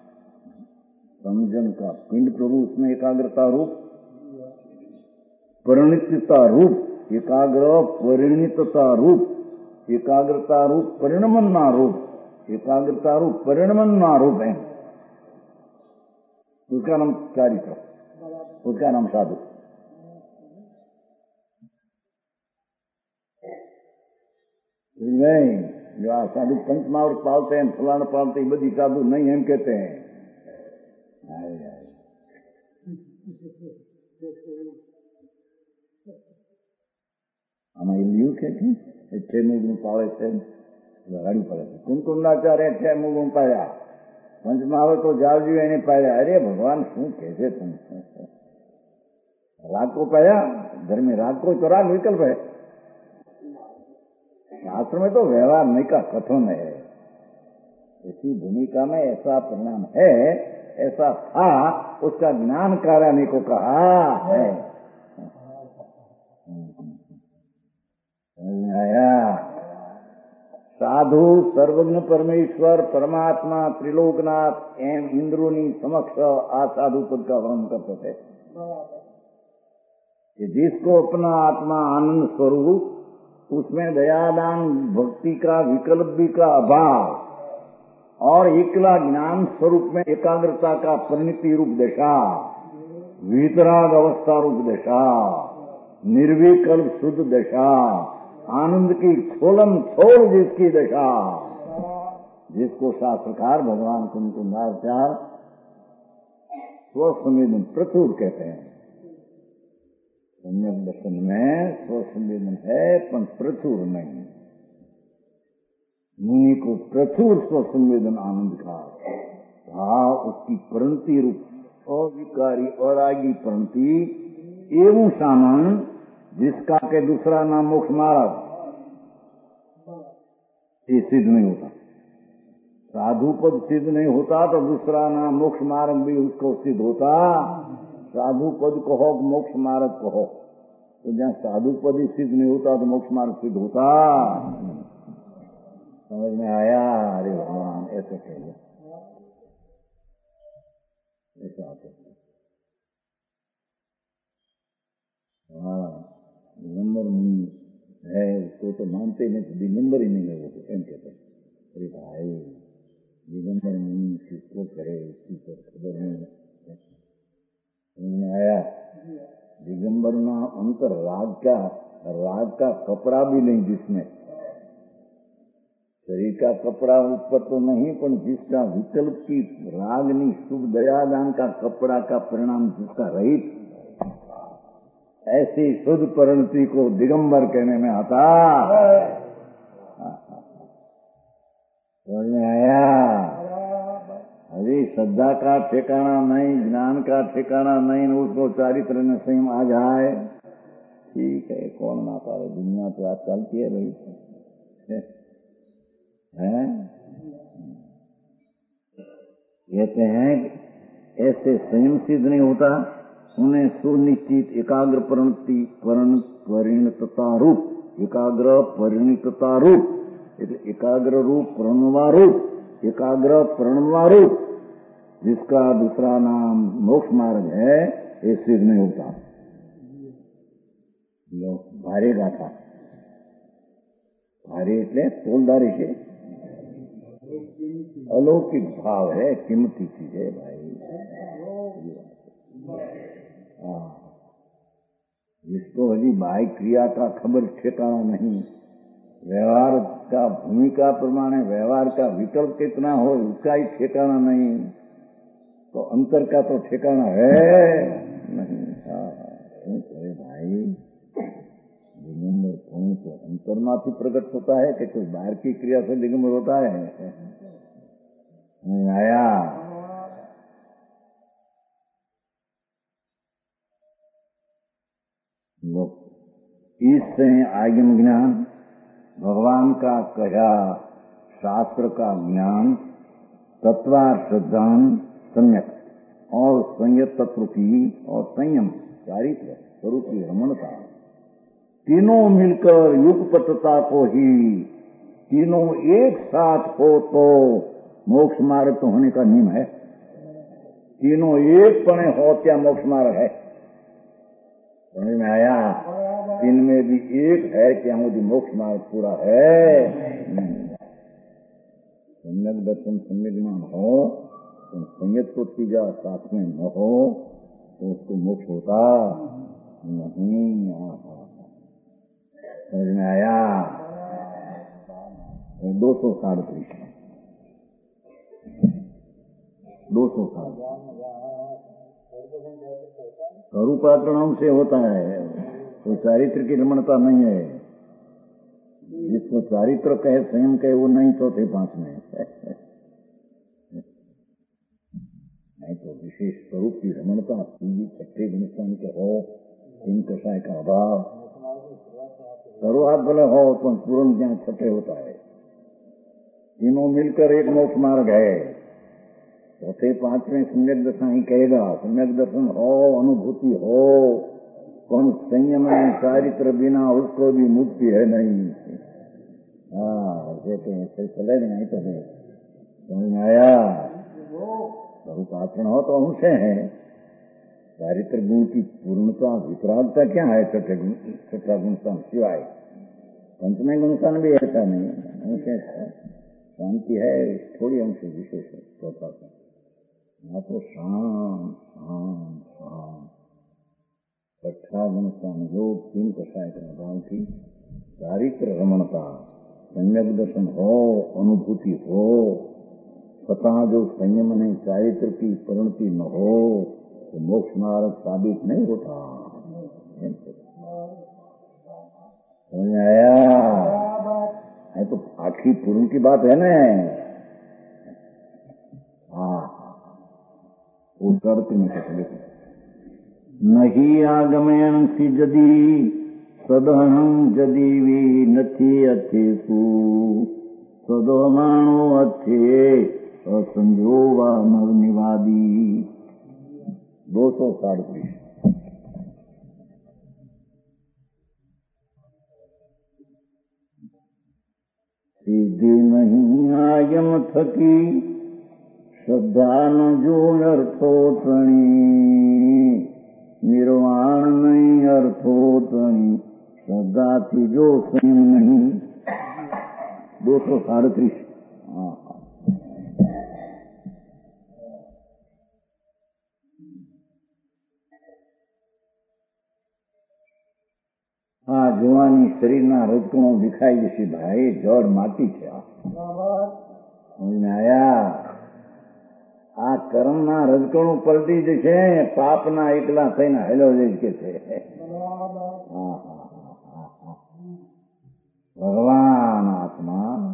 S3: समझन का पिंड प्रभु उसमें एकाग्रता रूप, परिणितता रूप, एकाग्र परिणितता रूप, एकाग्रता रूप परिणमना रूप, एकाग्रता रूप परिणमना रूप है। उसका नाम चारित्र, उसका नाम साधु। नहीं जो आ साधु पंच महावर पालते हैं, फलाना पालते हैं, बदी साधु नहीं हम कहते हैं। आए, आए। हमें लियू कहते छह मुगुण पाले थे, गाड़ी पड़े कुंकुंडाचार्य छह मुगुण पाया, पंच महावर तो जावजी ने पाया। अरे भगवान शू कहते तुम? राग को पाया, घर में राग को तो राग विकल्प है। शास्त्र में तो व्यवहार नहीं का कथन है। इसी भूमिका में ऐसा परिणाम है, ऐसा था, उसका ज्ञान कराने को कहा है। आया साधु सर्वज्ञ परमेश्वर परमात्मा त्रिलोकनाथ एवं इंद्रोनी समक्ष आ साधु पद का वर्णन करते थे कि जिसको अपना आत्मा आनंद स्वरूप, उसमें दयादान भक्ति का विकल्प भी का अभाव और एकला ज्ञान स्वरूप में एकाग्रता का परिणति रूप दशा, वितराग अवस्था रूप दशा, निर्विकल्प शुद्ध दशा, आनंद की छोलम छोड़ जिसकी दशा, जिसको शास्त्रकार भगवान कुंकुंडाचार्य स्वसंवेदन प्रचुर कहते हैं। सम्यक दर्शन में स्वसंवेदन है पर प्रचुर नहीं। मुनि को प्रचुर स्वसंवेदन आनंद का भाव, उसकी परिणति रूप अविकारी अरागी परिणति एवं सामान, जिसका के दूसरा नाम मोक्ष मार्ग, ये सिद्ध नहीं होता। साधु पद सिद्ध नहीं होता तो दूसरा नाम मोक्ष मार्ग भी उसको सिद्ध होता। साधु पद कहो मोक्ष मार्ग कहो, तो जहाँ साधु पद ही सिद्ध नहीं होता तो मोक्ष मार्ग सिद्ध होता। समझ में आया? अरे भगवान ऐसे कहिए, ऐसा आते हाँ दिगंबर मुनि है उसको तो मानते नहीं, तो दिगंबर ही नहीं है वो तो एम कहते। अरे भाई दिगंबर मुनि किसको करे इसकी तो खबर नहीं। समझ में आया? दिगंबर ना अंतर राग का राग का कपड़ा भी नहीं, जिसमें शरीर का कपड़ा ऊपर तो नहीं, पर जिसका विकल्प की रागनी शुभ दयादान का कपड़ा का परिणाम जिसका रहित, ऐसी शुद्ध परिणति को दिगंबर कहने में आता। समझ में आया? अरे श्रद्धा का ठिकाना नहीं, ज्ञान का ठिकाना नहीं, उसको चारित्र में संयम आ जाए, ठीक है, कौन ना पाए। दुनिया तो आज चलती है भाई, हैं? कहते हैं ऐसे संयम सिद्ध नहीं होता, उन्हें सुनिश्चित एकाग्र परिणति परिणतता रूप एकाग्र परिणतता रूप एकाग्र रूप प्रणवा रूप एकाग्र प्रणवा रूप जिसका दूसरा नाम मोक्ष मार्ग है, ये सिद्ध नहीं होता। लो भारे गाथा भारे એટલે तोलदारी છે, अलौकिक भाव है, कीमती चीज है भाई। हाँ, जिसको अभी बाह्य क्रिया का खबर ठिकाना नहीं, व्यवहार का भूमिका प्रमाणे व्यवहार का विकल्प कितना हो उसका ही ठिकाना नहीं, तो अंतर का तो ठिकाना है नहीं। क्यों करे भाई? दिगंबर कौन तो अंतर्माथी प्रकट होता है कि कुछ बाहर की क्रिया से दिगंबर होता है? नहीं आया? इससे आगम ज्ञान, भगवान का कहा शास्त्र का ज्ञान, तत्वार्थ सिद्धांत सम्यक और संयत तत्व की और संयम चारित्र स्वरूप की रमणता, तीनों मिलकर युगपतता को ही, तीनों एक साथ हो तो मोक्ष मार्ग तो होने का नियम है। तीनों एक पणे हो क्या मोक्ष मार्ग है? समझ में आया? इनमें भी एक है कि मुझे मोक्ष मार्ग पूरा है। सम्यक दर्शन सम्यक ज्ञान हो तो संयत को तीजा साथ में न हो तो उसको मोक्ष होता नहीं। समझ में आया? दो सौ साड़तीस दो सौ साल स्वरूपाचरणों से होता है, तो चारित्र की रमणता नहीं है। जिसको चारित्र कहे संयम कहे वो नहीं, चौथे पांच में नहीं तो विशेष स्वरूप की रमणता सीधी छठे गुणस्थान के हो, तीन कषाय का अभाव, सर्वात भले हो तो पूर्ण ज्ञान छठे होता है। तीनों मिलकर एक मोक्ष मार्ग है। चौथे पांचवें सम्यक दर्शन ही कहेगा। सम्यक दर्शन हो, अनुभूति हो, कौन संयम में चारित्र बिना उसको भी मुक्ति है नहीं। हाँ ऐसे चले नहीं तो समझ में आया? बहुत आचरण हो तो हमसे है। चारित्र गुण की पूर्णता विपरागता क्या है? छठे गुण छठा गुणस्थान सिवाय पंचमे गुणस्थान भी ऐसा नहीं है। शांति है थोड़ी अंश विशेष है। चौथा यहाँ तो शांत शांत शांत। छठा गुणस्थान योग तीन कषाय के अभाव की चारित्र रमणता, सम्यक दर्शन हो, अनुभूति हो, स्वतः जो संयम नहीं चारित्र की परिणति न हो तो मोक्ष मार्ग साबित नहीं होता। समझ आया? है तो आखिरी पूर्ण की बात है ना। हाँ वो करते नहीं सकते। नहीं आगमन सी जदी सदहं जदी वी नथी अथेसु सदोमाणो अच्छे असंजोवा नवनिवादी। दो सौ साड़तीस। सीधी नहीं आयम थकी श्रद्धा न जो अर्थोतणी, निर्वाण नहीं अर्थोतणी श्रद्धा थी जो संयम नहीं। दो सौ साड़तीस। हाँ जुवानी शरीરના રજકણો દેખાય જશે ભાઈ, જળ માટી છે। સમજમાં આયા? આ કર્મના રજકણો પલટી જશે, પાપના એકલા થઈને હેલો જઈ કે છે। भगवान आत्मा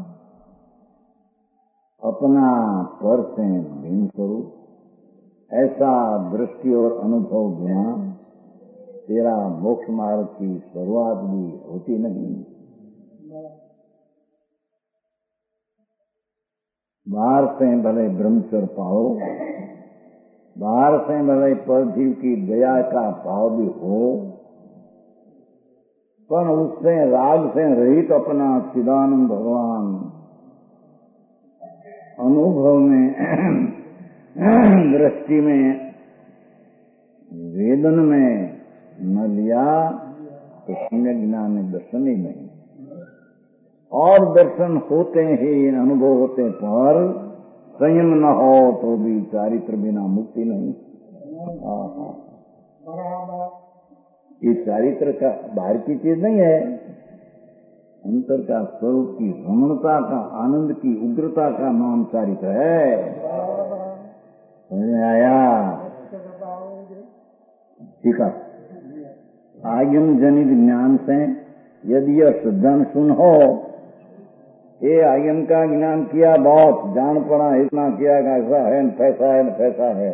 S3: अपना पर से भिन्न स्वरूप, ऐसा दृष्टि और अनुभव बिना तेरा मोक्ष मार्ग की शुरुआत भी होती नहीं। बाहर से भले ब्रह्मचर्य पाओ, बाहर से भले परजीव की दया का भाव भी हो, पर उससे राग से रहित अपना चिदानंद भगवान अनुभव में, दृष्टि में, वेदन में न लिया तो सम्य ज्ञान में दर्शन ही नहीं। और दर्शन होते ही अनुभव होते पर संयम न हो तो भी चारित्र बिना मुक्ति नहीं। ये चारित्र का बाहर की चीज नहीं है, अंतर का स्वरूप की रमणता का, आनंद की उग्रता का नाम चारित्र है। समझ में आया? ठीक है। आयम जनित ज्ञान से यदि यह सिद्धांत सुन हो, ये आयम का ज्ञान किया, बहुत जान पड़ा, इतना किया कि ऐसा है न पैसा है न पैसा है।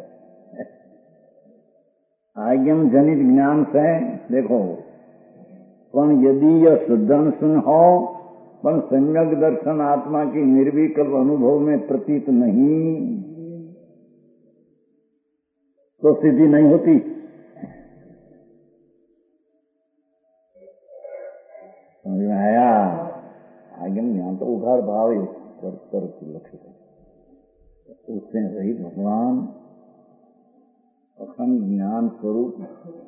S3: आयम जनित ज्ञान से देखो, पण यदि यह सिद्धांत सुन हो, पण सम्यक दर्शन आत्मा की निर्विकल्प अनुभव में प्रतीत नहीं, तो सिद्धि नहीं होती। समझ में आया? आगम ज्ञान तो उघार भाव पर लक्षित है, उससे रहित भगवान अखंड ज्ञान स्वरूप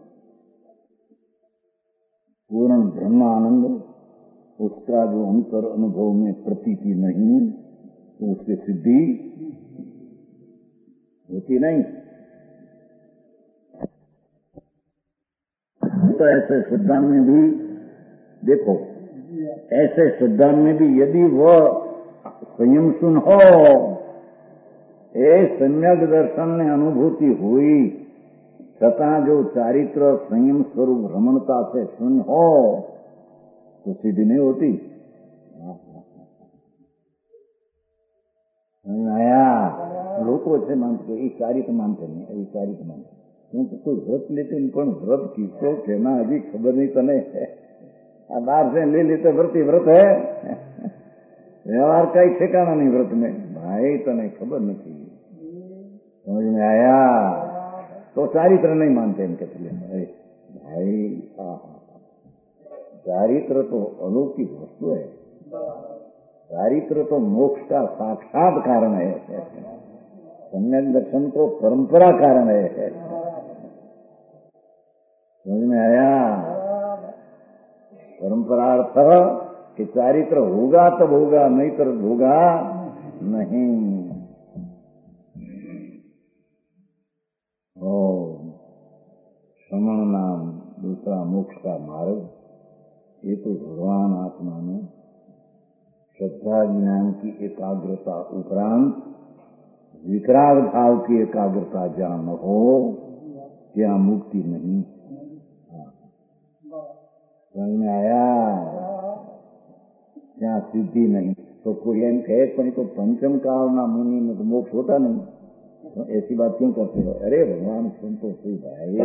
S3: पूर्ण ब्रह्म आनंद, उसका जो अंतर अनुभव में प्रतीति नहीं, तो उसकी सिद्धि होती नहीं। तो ऐसे सिद्धांत में भी देखो, ऐसे सिद्धांत में भी यदि वह संयम सुन हो, ए सम्यक दर्शन में अनुभूति हुई, तथा जो चारित्र संयम स्वरूप रमणता से सुन हो, तो सिद्धि नहीं होती। आया? लोग ऐसे मानते, ये चारित्र मानते नहीं, ये चारित्र मानते क्योंकि कोई व्रत लेते पण व्रत किसको कहना अभी खबर नहीं तने है। बाहर से ले लेते व्रत ही व्रत है, व्यवहार का ही ठिकाना नहीं व्रत में। भाई तने खबर नहीं, समझ में आया? तो चारित्र नहीं मानते इनके चले भाई। चारित्र तो अलौकिक वस्तु है, चारित्र तो मोक्ष का साक्षात कारण है, सम्यक दर्शन तो परंपरा कारण है। समझ में आया? परंपरा अर्थ कि चारित्र होगा तब होगा, नहीं तो होगा नहीं। और श्रमण नाम दूसरा मोक्ष का मार्ग, ये तो भगवान आत्मा में श्रद्धा ज्ञान की एकाग्रता उपरांत वितराग भाव की एकाग्रता जहाँ न हो, क्या मुक्ति नहीं। समझ में आया? क्या सिद्धि नहीं। तो कोई एम कहे पण तो पंचम काल ना मुनि में तो मोक्ष होता नहीं, तो ऐसी बात क्यों करते हो? अरे भगवान सुन तो सही भाई।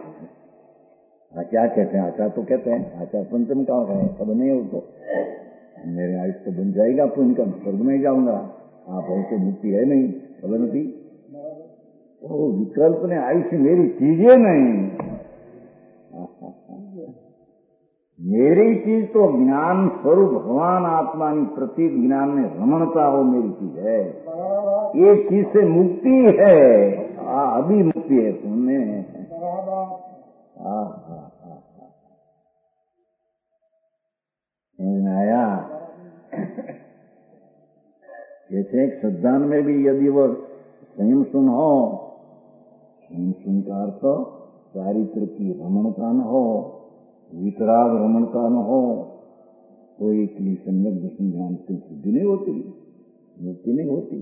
S3: हाँ क्या कहते हैं? आचार्य तो कहते हैं, आचार्य पंचम काल है, खबर नहीं है उसको। मेरे आयुष तो बन जाएगा तो इनका स्वर्ग में जाऊंगा, आप और तो मुक्ति है नहीं, फलनती। ओ विकल्प ने आयुष मेरी चीजें नहीं, मेरी चीज तो ज्ञान स्वरूप भगवान आत्मा की प्रतीक ज्ञान में रमणता हो मेरी चीज है। ये चीज से मुक्ति है, आ, अभी मुक्ति है तुमने। समझ में आया? जैसे एक सद्धान में भी यदि वह संयम सुन हो, संयम सुन का अर्थ चारित्र की रमणता न हो, वितराग रमणता न हो, तो एक सम्यक दर्शन ज्ञान की सिद्धि नहीं होती, मुक्ति नहीं होती।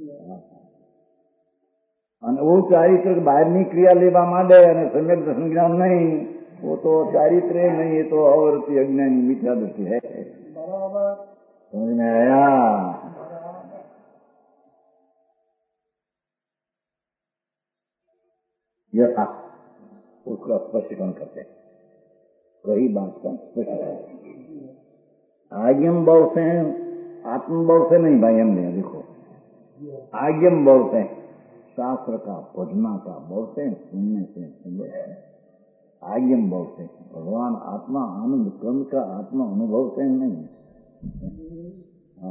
S3: અને वो ચારિત્ર બહારની ક્રિયા લેવા માંડે અને સમ્યક દર્શન જ્ઞાન નહીં, वो तो चारित्र नहीं, ये तो अवृत्ति अज्ञानी मिथ्या दृष्टि है। समझ में आया? यथा उसका स्पष्टीकरण करते हैं, कई बात का स्पष्टीकरण। आज्ञम भाव से आत्म भाव से नहीं भाई, हमने देखो आज्ञम भाव से शास्त्र का पढ़ना का भाव से, सुनने से समझ, आज्ञम भाव से भगवान आत्मा आनंद क्रम का आत्मा अनुभव से नहीं। हाँ,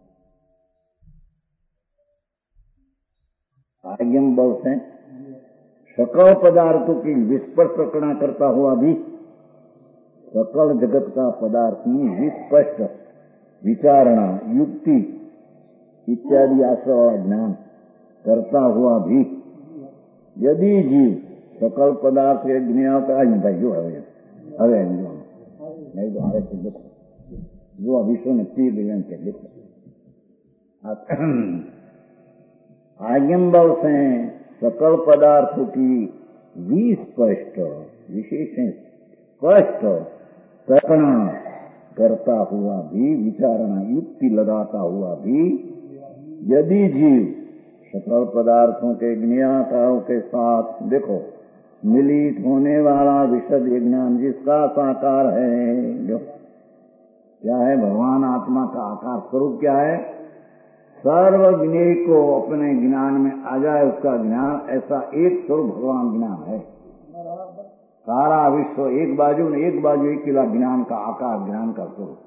S3: आज्ञम भाव से सकल पदार्थों की विस्पष्ट प्रकरण करता हुआ भी सकल जगत का पदार्थ में विस्पष्ट विचारणा युक्ति इत्यादि आश्रय वाला ज्ञान करता हुआ भी यदि जीव सकल पदार्थ के ज्ञान का जो है હવે नहीं तो आगे से देखो जो विश्व में तीर दिव्यांग के देखो आज्ञम भाव से सकल पदार्थों की विस्पष्ट विशेष स्पष्ट प्रकरण करता हुआ भी विचारणा युक्ति लगाता हुआ भी यदि जीव सकल पदार्थों के ज्ञाताओं के साथ देखो मिलित होने वाला विशद ज्ञान जिसका साकार है, जो क्या है भगवान आत्मा का आकार स्वरूप क्या है, सर्व ज्ञेय को अपने ज्ञान में आ जाए उसका ज्ञान, ऐसा एक स्वरूप भगवान ज्ञान है। सारा विश्व एक बाजू ने एक बाजू एक किला ज्ञान का आकार, ज्ञान का स्वरूप।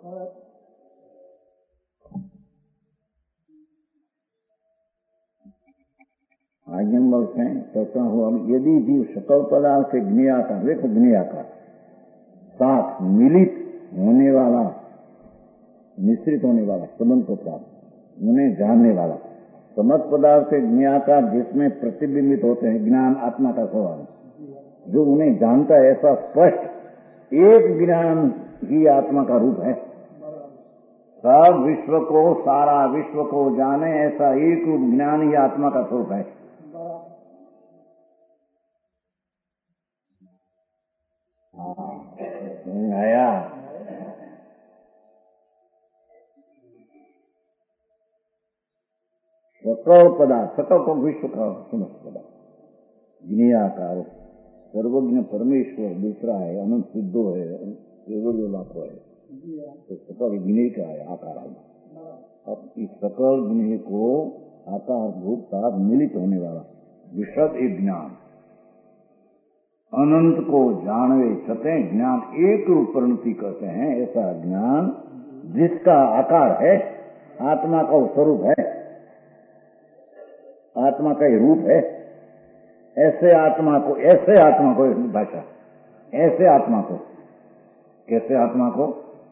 S3: आज्ञम बोलते हैं कहता हुआ यदि जीव सकल पदार्थ से ज्ञेयाकार, देखो ज्ञेयाकार साथ मिलित होने वाला, मिश्रित होने वाला, संबंध को प्राप्त उन्हें जानने वाला, समस्त पदार्थ से ज्ञेयाकार जिसमें प्रतिबिंबित होते हैं ज्ञान आत्मा का स्वभाव, जो उन्हें जानता है ऐसा स्पष्ट एक ज्ञान ही आत्मा का रूप है। सब विश्व को, सारा विश्व को जाने ऐसा एक रूप ज्ञान ही आत्मा का स्वरूप है। आया सकल पदार्थ, सकल को विश्व का समस्त पदार्थ ज्ञेयाकार सर्वज्ञ परमेश्वर दूसरा है, अनंत सिद्धो है, केवल लाखों है, तो सकल ज्ञेय का है आकार। अब इस सकल ज्ञेय को आकार रूप साथ मिलित होने वाला विशद एक ज्ञान, अनंत को जानवे छते ज्ञान एक रूप परिणति कहते हैं, ऐसा ज्ञान जिसका आकार है आत्मा का स्वरूप है, आत्मा का ही रूप है, ऐसे आत्मा को, ऐसे आत्मा को भाषा, ऐसे आत्मा को, कैसे आत्मा को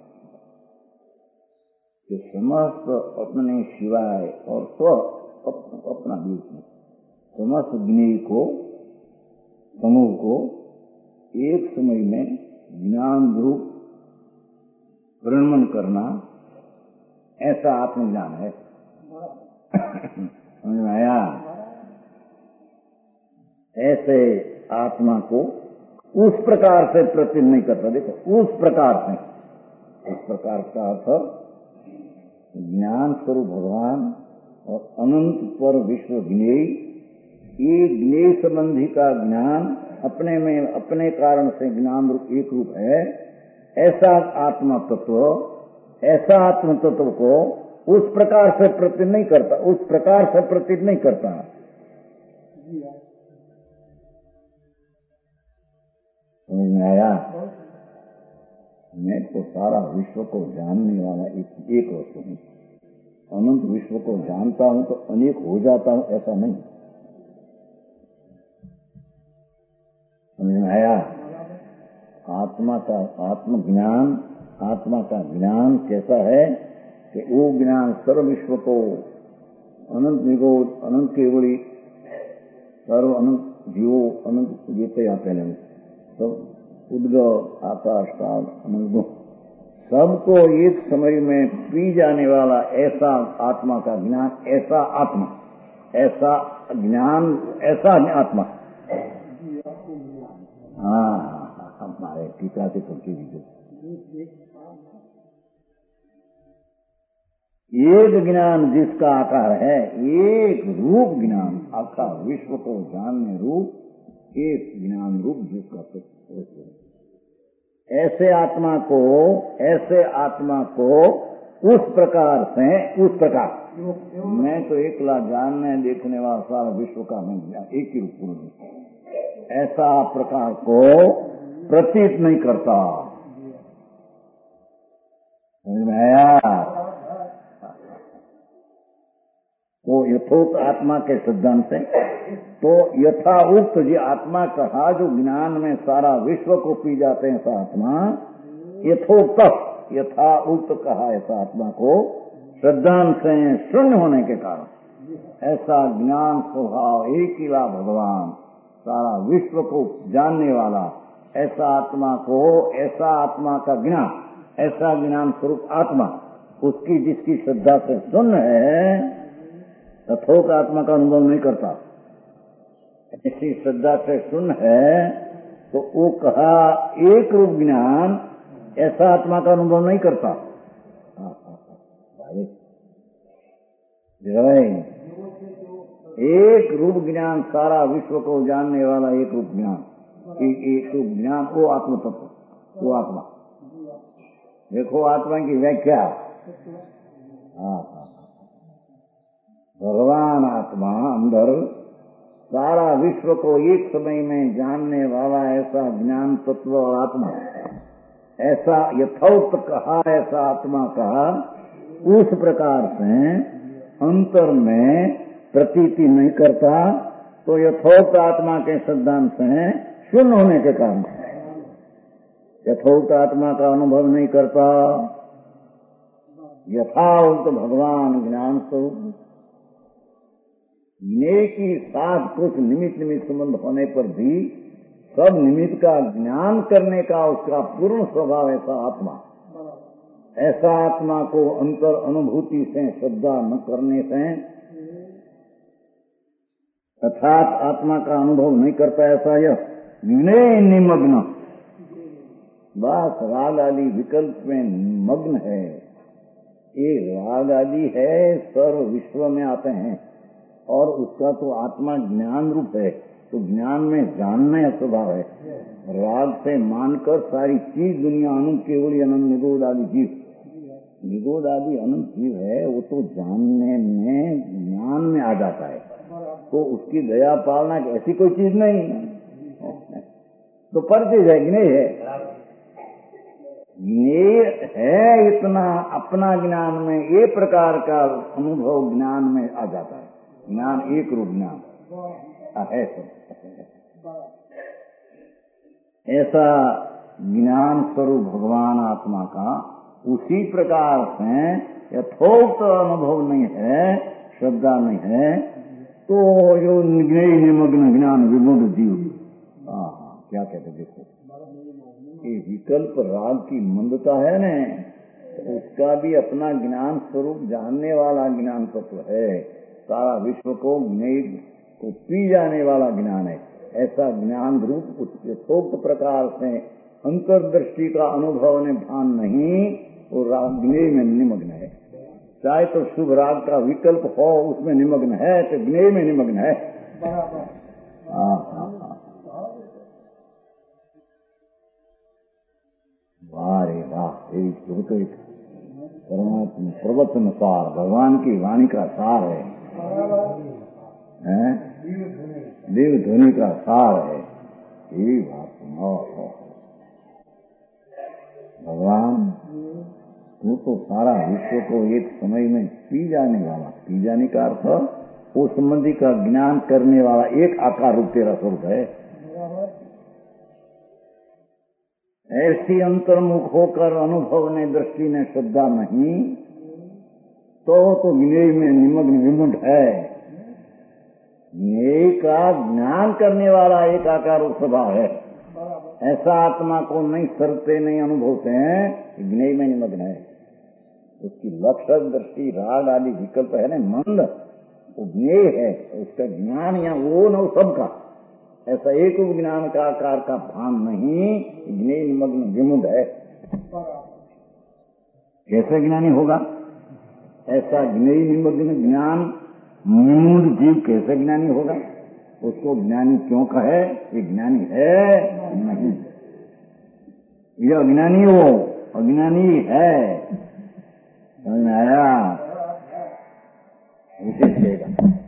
S3: कि समस्त अपने सिवाय और स्व अपना बीच में समस्त ज्ञेय को, समूह को एक समय में ज्ञान रूप परिणमन करना, ऐसा आत्मज्ञान है। समझ में आया? ऐसे आत्मा को उस प्रकार से प्रतिबिंब नहीं करता, देखो उस प्रकार से, उस प्रकार का अर्थ ज्ञान स्वरूप भगवान और अनंत पर विश्व ज्ञेय, ये ज्ञेय संबंधी का ज्ञान अपने में अपने कारण से ज्ञान रूप एक रूप है, ऐसा आत्मा तत्व ऐसा आत्म तत्व को उस प्रकार से प्रतीत नहीं करता, उस प्रकार से प्रतीत नहीं करता। समझ में आया? मैं तो सारा विश्व को जानने वाला एक एक वस्तु हूँ। अनंत विश्व को जानता हूँ तो अनेक हो जाता हूँ, ऐसा नहीं। समझ में आया? आत्मा का आत्मज्ञान, आत्मा का ज्ञान कैसा है कि वो ज्ञान सर्व विश्व को अनंत निगोद, अनंत केवली, सर्व अनंत जीवो, अनंत जीते या पहले सब उद्गव, आकाश काल, अनंत सबको एक समय में पी जाने वाला ऐसा आत्मा का ज्ञान, ऐसा आत्मा, ऐसा ज्ञान, ऐसा आत्मा। हाँ, हमारे टीका से करके दीजिए। एक ज्ञान जिसका आकार है, एक रूप ज्ञान, आखा विश्व को जानने रूप, एक ज्ञान रूप जिसका तत्व, ऐसे आत्मा को, ऐसे आत्मा को उस प्रकार से, उस प्रकार मैं तो एकला जानने देखने वाला सारा विश्व का मैं एक ही रूप हूँ, ऐसा प्रकार को प्रतीत नहीं करता। समझ में आया? तो यथोक्त आत्मा के सिद्धांत से तो यथा उक्त जो आत्मा कहा, जो ज्ञान में सारा विश्व को पी जाते हैं, ऐसा आत्मा यथोक्त, यथा उक्त कहा ऐसा आत्मा को सिद्धांत से शून्य होने के कारण ऐसा ज्ञान स्वभाव एक ही ला भगवान, सारा विश्व को जानने वाला ऐसा आत्मा को, ऐसा आत्मा का ज्ञान, ऐसा ज्ञान स्वरूप आत्मा, उसकी जिसकी श्रद्धा से शून्य है, यथोक्त आत्मा का अनुभव नहीं करता। ऐसी श्रद्धा से शून्य है तो वो कहा एक रूप ज्ञान, ऐसा आत्मा का अनुभव नहीं करता। एक रूप ज्ञान, सारा विश्व को जानने वाला एक रूप ज्ञान, एक एक रूप ज्ञान, वो आत्म तत्व, वो आत्मा। देखो आत्मा की व्याख्या, हाँ, भगवान आत्मा अंदर सारा विश्व को एक समय में जानने वाला ऐसा ज्ञान तत्व और आत्मा, ऐसा यथोक्त कहा, ऐसा आत्मा कहा, उस प्रकार से अंतर में प्रतीति नहीं करता। तो यथोक्त आत्मा के सिद्धांत से शून्य होने के कारण यथोक्त आत्मा का अनुभव नहीं करता। यथाउक्त भगवान ज्ञान स्वरूप नेकी साथ कुछ निमित्त निमित्त संबंध होने पर भी सब निमित्त का ज्ञान करने का उसका पूर्ण स्वभाव ऐसा आत्मा, ऐसा आत्मा को अंतर अनुभूति से श्रद्धा न करने से अर्थात आत्मा का अनुभव नहीं करता, ऐसा यह विनय निमग्न, बस राग आदि विकल्प में मग्न है। ये राग आदि है, सर्व विश्व में आते हैं और उसका तो आत्मा ज्ञान रूप है, तो ज्ञान में जानना स्वभाव है। राग से मानकर सारी चीज दुनिया अनंत केवल अनंत निगोद आदि जीव, निगोद आदि अनंत जीव है, वो तो जानने में ज्ञान में आ जाता है। तो उसकी दया पालना ऐसी कोई चीज नहीं तो परचेज है, ज्ञेय है, ज्ञेय है। इतना अपना ज्ञान में ये प्रकार का अनुभव ज्ञान में आ जाता है। ज्ञान एक रूप ज्ञान है, ऐसा ज्ञान स्वरूप भगवान आत्मा का उसी प्रकार से यथोक्त अनुभव नहीं है, श्रद्धा नहीं है, तो जो ज्ञेय निमग्न ज्ञान विमुक्त जीव, हाँ हाँ क्या कहते देखो, ये विकल्प राग की मंदता है न, तो उसका भी अपना ज्ञान स्वरूप जानने वाला ज्ञान तत्व है। सारा विश्व को ज्ञेय को पी जाने वाला ज्ञान है, ऐसा ज्ञान रूप यथोक्त प्रकार से अंतर्दृष्टि का अनुभव ने भान नहीं, वो राग ज्ञेय में निमग्न है। चाहे तो शुभ राग का विकल्प हो उसमें निमग्न है, तो ज्ञेय में निमग्न है। हाँ हाँ हाँ, वाह रे वाह, एक तो एक परमात्मा प्रवचन सार, भगवान की वाणी का सार है, हैं? देव ध्वनि का सार है। यही बात सुनाओ। भगवान तू तो सारा विश्व को एक समय में पी जाने वाला, पी जाने का अर्थ उस संबंधी का ज्ञान करने वाला एक आकार रूप तेरा स्वरूप है। ऐसी अंतर्मुख होकर अनुभव ने, दृष्टि ने, श्रद्धा नहीं तो तो ज्ञेय में निमग्न विमुढ़ है। ज्ञेय का ज्ञान करने वाला एक आकार रूप स्वभाव है। ऐसा आत्मा को नहीं सरते, नहीं अनुभवते हैं, ज्ञेय में निमग्न है। उसकी लक्ष्य, दृष्टि, राग आदि विकल्प है न मंद, वो ज्ञेय है। उसका ज्ञान या वो न सबका, ऐसा एक ज्ञान का आकार का भान नहीं, ज्ञेय निमग्न विमुढ़ है। कैसे ज्ञानी होगा? ऐसा ज्ञेय निमग्न ज्ञान मूढ़ जीव कैसे ज्ञानी होगा? उसको ज्ञानी क्यों कहे? ये ज्ञानी है नहीं, ये अज्ञानी हो, अज्ञानी है। समझ में आया? विशेष